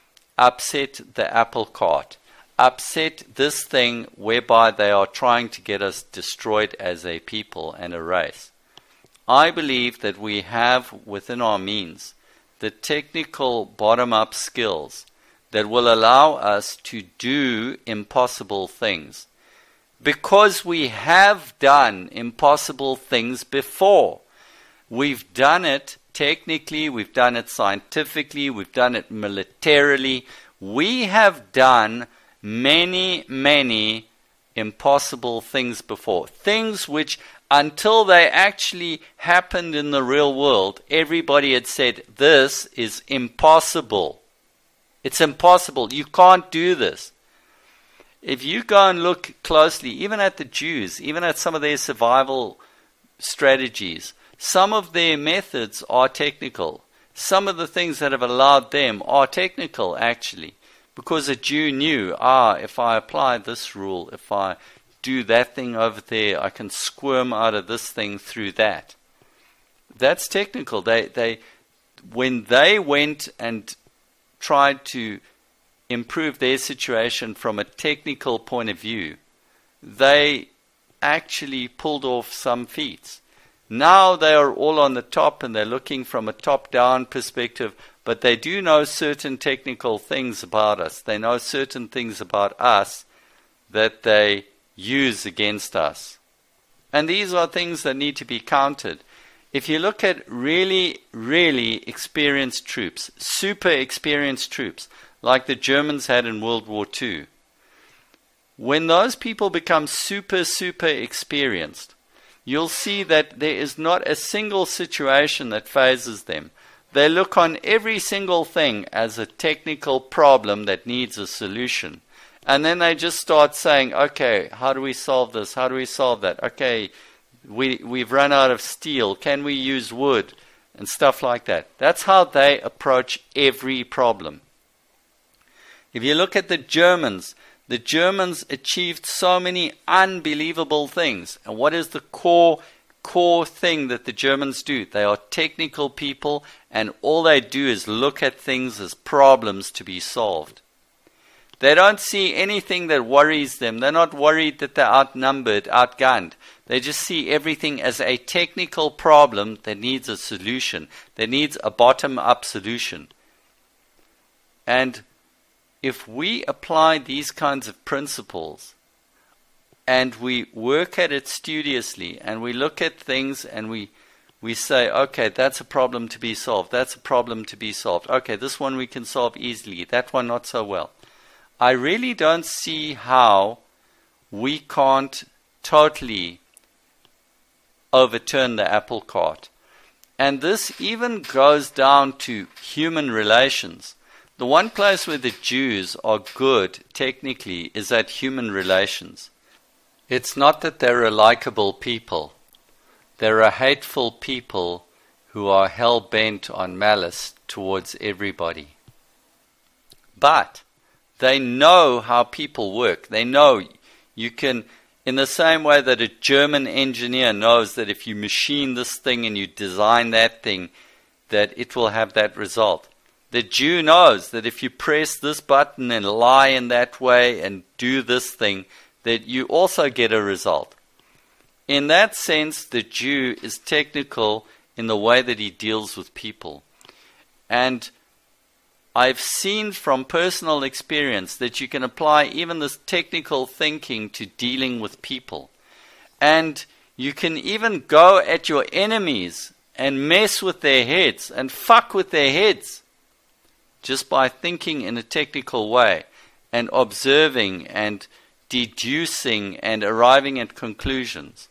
upset the apple cart, upset this thing whereby they are trying to get us destroyed as a people and a race. I believe that we have within our means the technical bottom-up skills that will allow us to do impossible things, because we have done impossible things before. We've done it technically, we've done it scientifically, we've done it militarily. We have done many, many impossible things before. Things which, until they actually happened in the real world, everybody had said, this is impossible. It's impossible. You can't do this. If you go and look closely, even at the Jews, even at some of their survival strategies, some of their methods are technical. Some of the things that have allowed them are technical, actually. Because a Jew knew, if I apply this rule, if I do that thing over there, I can squirm out of this thing through that. That's technical. When they went and tried to improve their situation from a technical point of view, they actually pulled off some feats. Now they are all on the top and they're looking from a top-down perspective, but they do know certain technical things about us. They know certain things about us that they use against us. And these are things that need to be countered. If you look at really, really experienced troops, super experienced troops, like the Germans had in World War II, when those people become super, super experienced, you'll see that there is not a single situation that phases them. They look on every single thing as a technical problem that needs a solution. And then they just start saying, okay, how do we solve this? How do we solve that? Okay, we've run out of steel. Can we use wood? And stuff like that. That's how they approach every problem. If you look at the Germans achieved so many unbelievable things. And what is the core thing that the Germans do? They are technical people, and all they do is look at things as problems to be solved. They don't see anything that worries them. They're not worried that they're outnumbered, outgunned. They just see everything as a technical problem that needs a solution, that needs a bottom-up solution. And if we apply these kinds of principles and we work at it studiously and we look at things and we say, okay, that's a problem to be solved, that's a problem to be solved. Okay, this one we can solve easily, that one not so well. I really don't see how we can't totally overturn the apple cart. And this even goes down to human relations. The one place where the Jews are good, technically, is at human relations. It's not that they're a likable people. They're a hateful people who are hell-bent on malice towards everybody. But they know how people work. They know you can, in the same way that a German engineer knows that if you machine this thing and you design that thing, that it will have that result. The Jew knows that if you press this button and lie in that way and do this thing, that you also get a result. In that sense, the Jew is technical in the way that he deals with people. And I've seen from personal experience that you can apply even this technical thinking to dealing with people. And you can even go at your enemies and mess with their heads and fuck with their heads just by thinking in a technical way and observing and deducing and arriving at conclusions.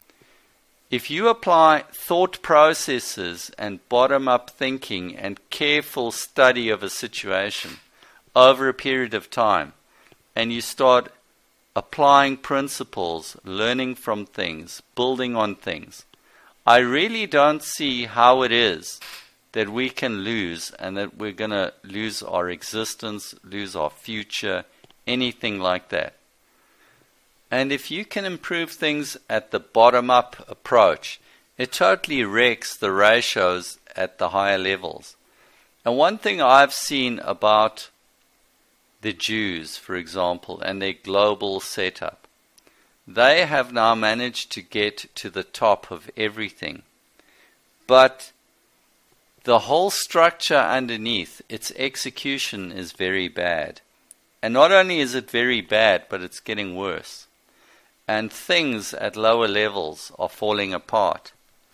If you apply thought processes and bottom-up thinking and careful study of a situation over a period of time, and you start applying principles, learning from things, building on things, I really don't see how it is that we can lose and that we're going to lose our existence, lose our future, anything like that. And if you can improve things at the bottom-up approach, it totally wrecks the ratios at the higher levels. And one thing I've seen about the Jews, for example, and their global setup, they have now managed to get to the top of everything. But the whole structure underneath, its execution is very bad. And not only is it very bad, but it's getting worse. And things at lower levels are falling apart.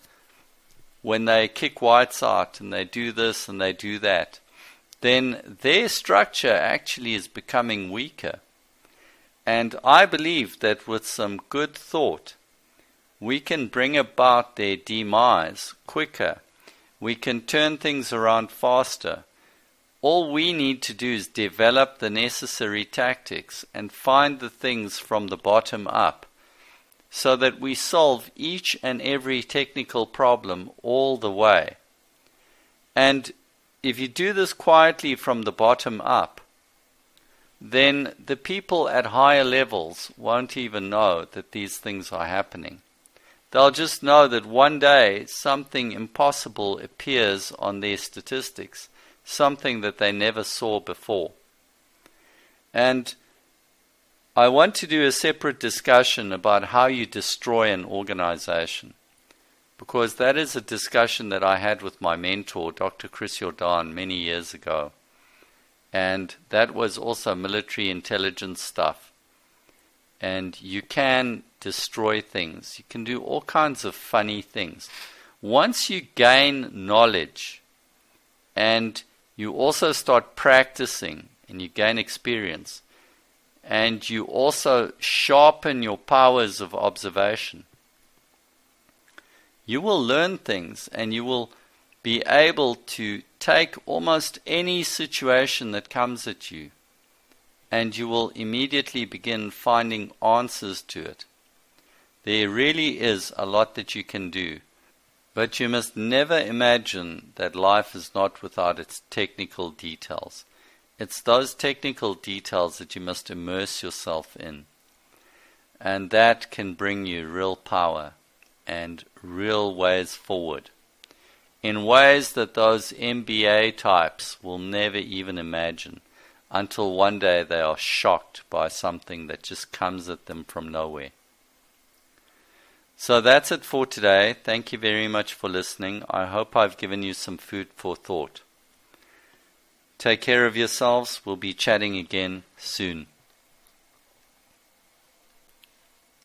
When they kick whites out and they do this and they do that, then their structure actually is becoming weaker. And I believe that with some good thought, we can bring about their demise quicker. We can turn things around faster. All we need to do is develop the necessary tactics and find the things from the bottom up so that we solve each and every technical problem all the way. And if you do this quietly from the bottom up, then the people at higher levels won't even know that these things are happening. They'll just know that one day something impossible appears on their statistics, something that they never saw before. And I want to do a separate discussion about how you destroy an organization, because that is a discussion that I had with my mentor, Dr. Chris Jordan, many years ago. And that was also military intelligence stuff. And you can destroy things. You can do all kinds of funny things. Once you gain knowledge and you also start practicing and you gain experience and you also sharpen your powers of observation, you will learn things and you will be able to take almost any situation that comes at you and you will immediately begin finding answers to it. There really is a lot that you can do, but you must never imagine that life is not without its technical details. It's those technical details that you must immerse yourself in, and that can bring you real power and real ways forward, in ways that those MBA types will never even imagine. until one day they are shocked by something that just comes at them from nowhere. So that's it for today. Thank you very much for listening. I hope I've given you some food for thought. Take care of yourselves. We'll be chatting again soon.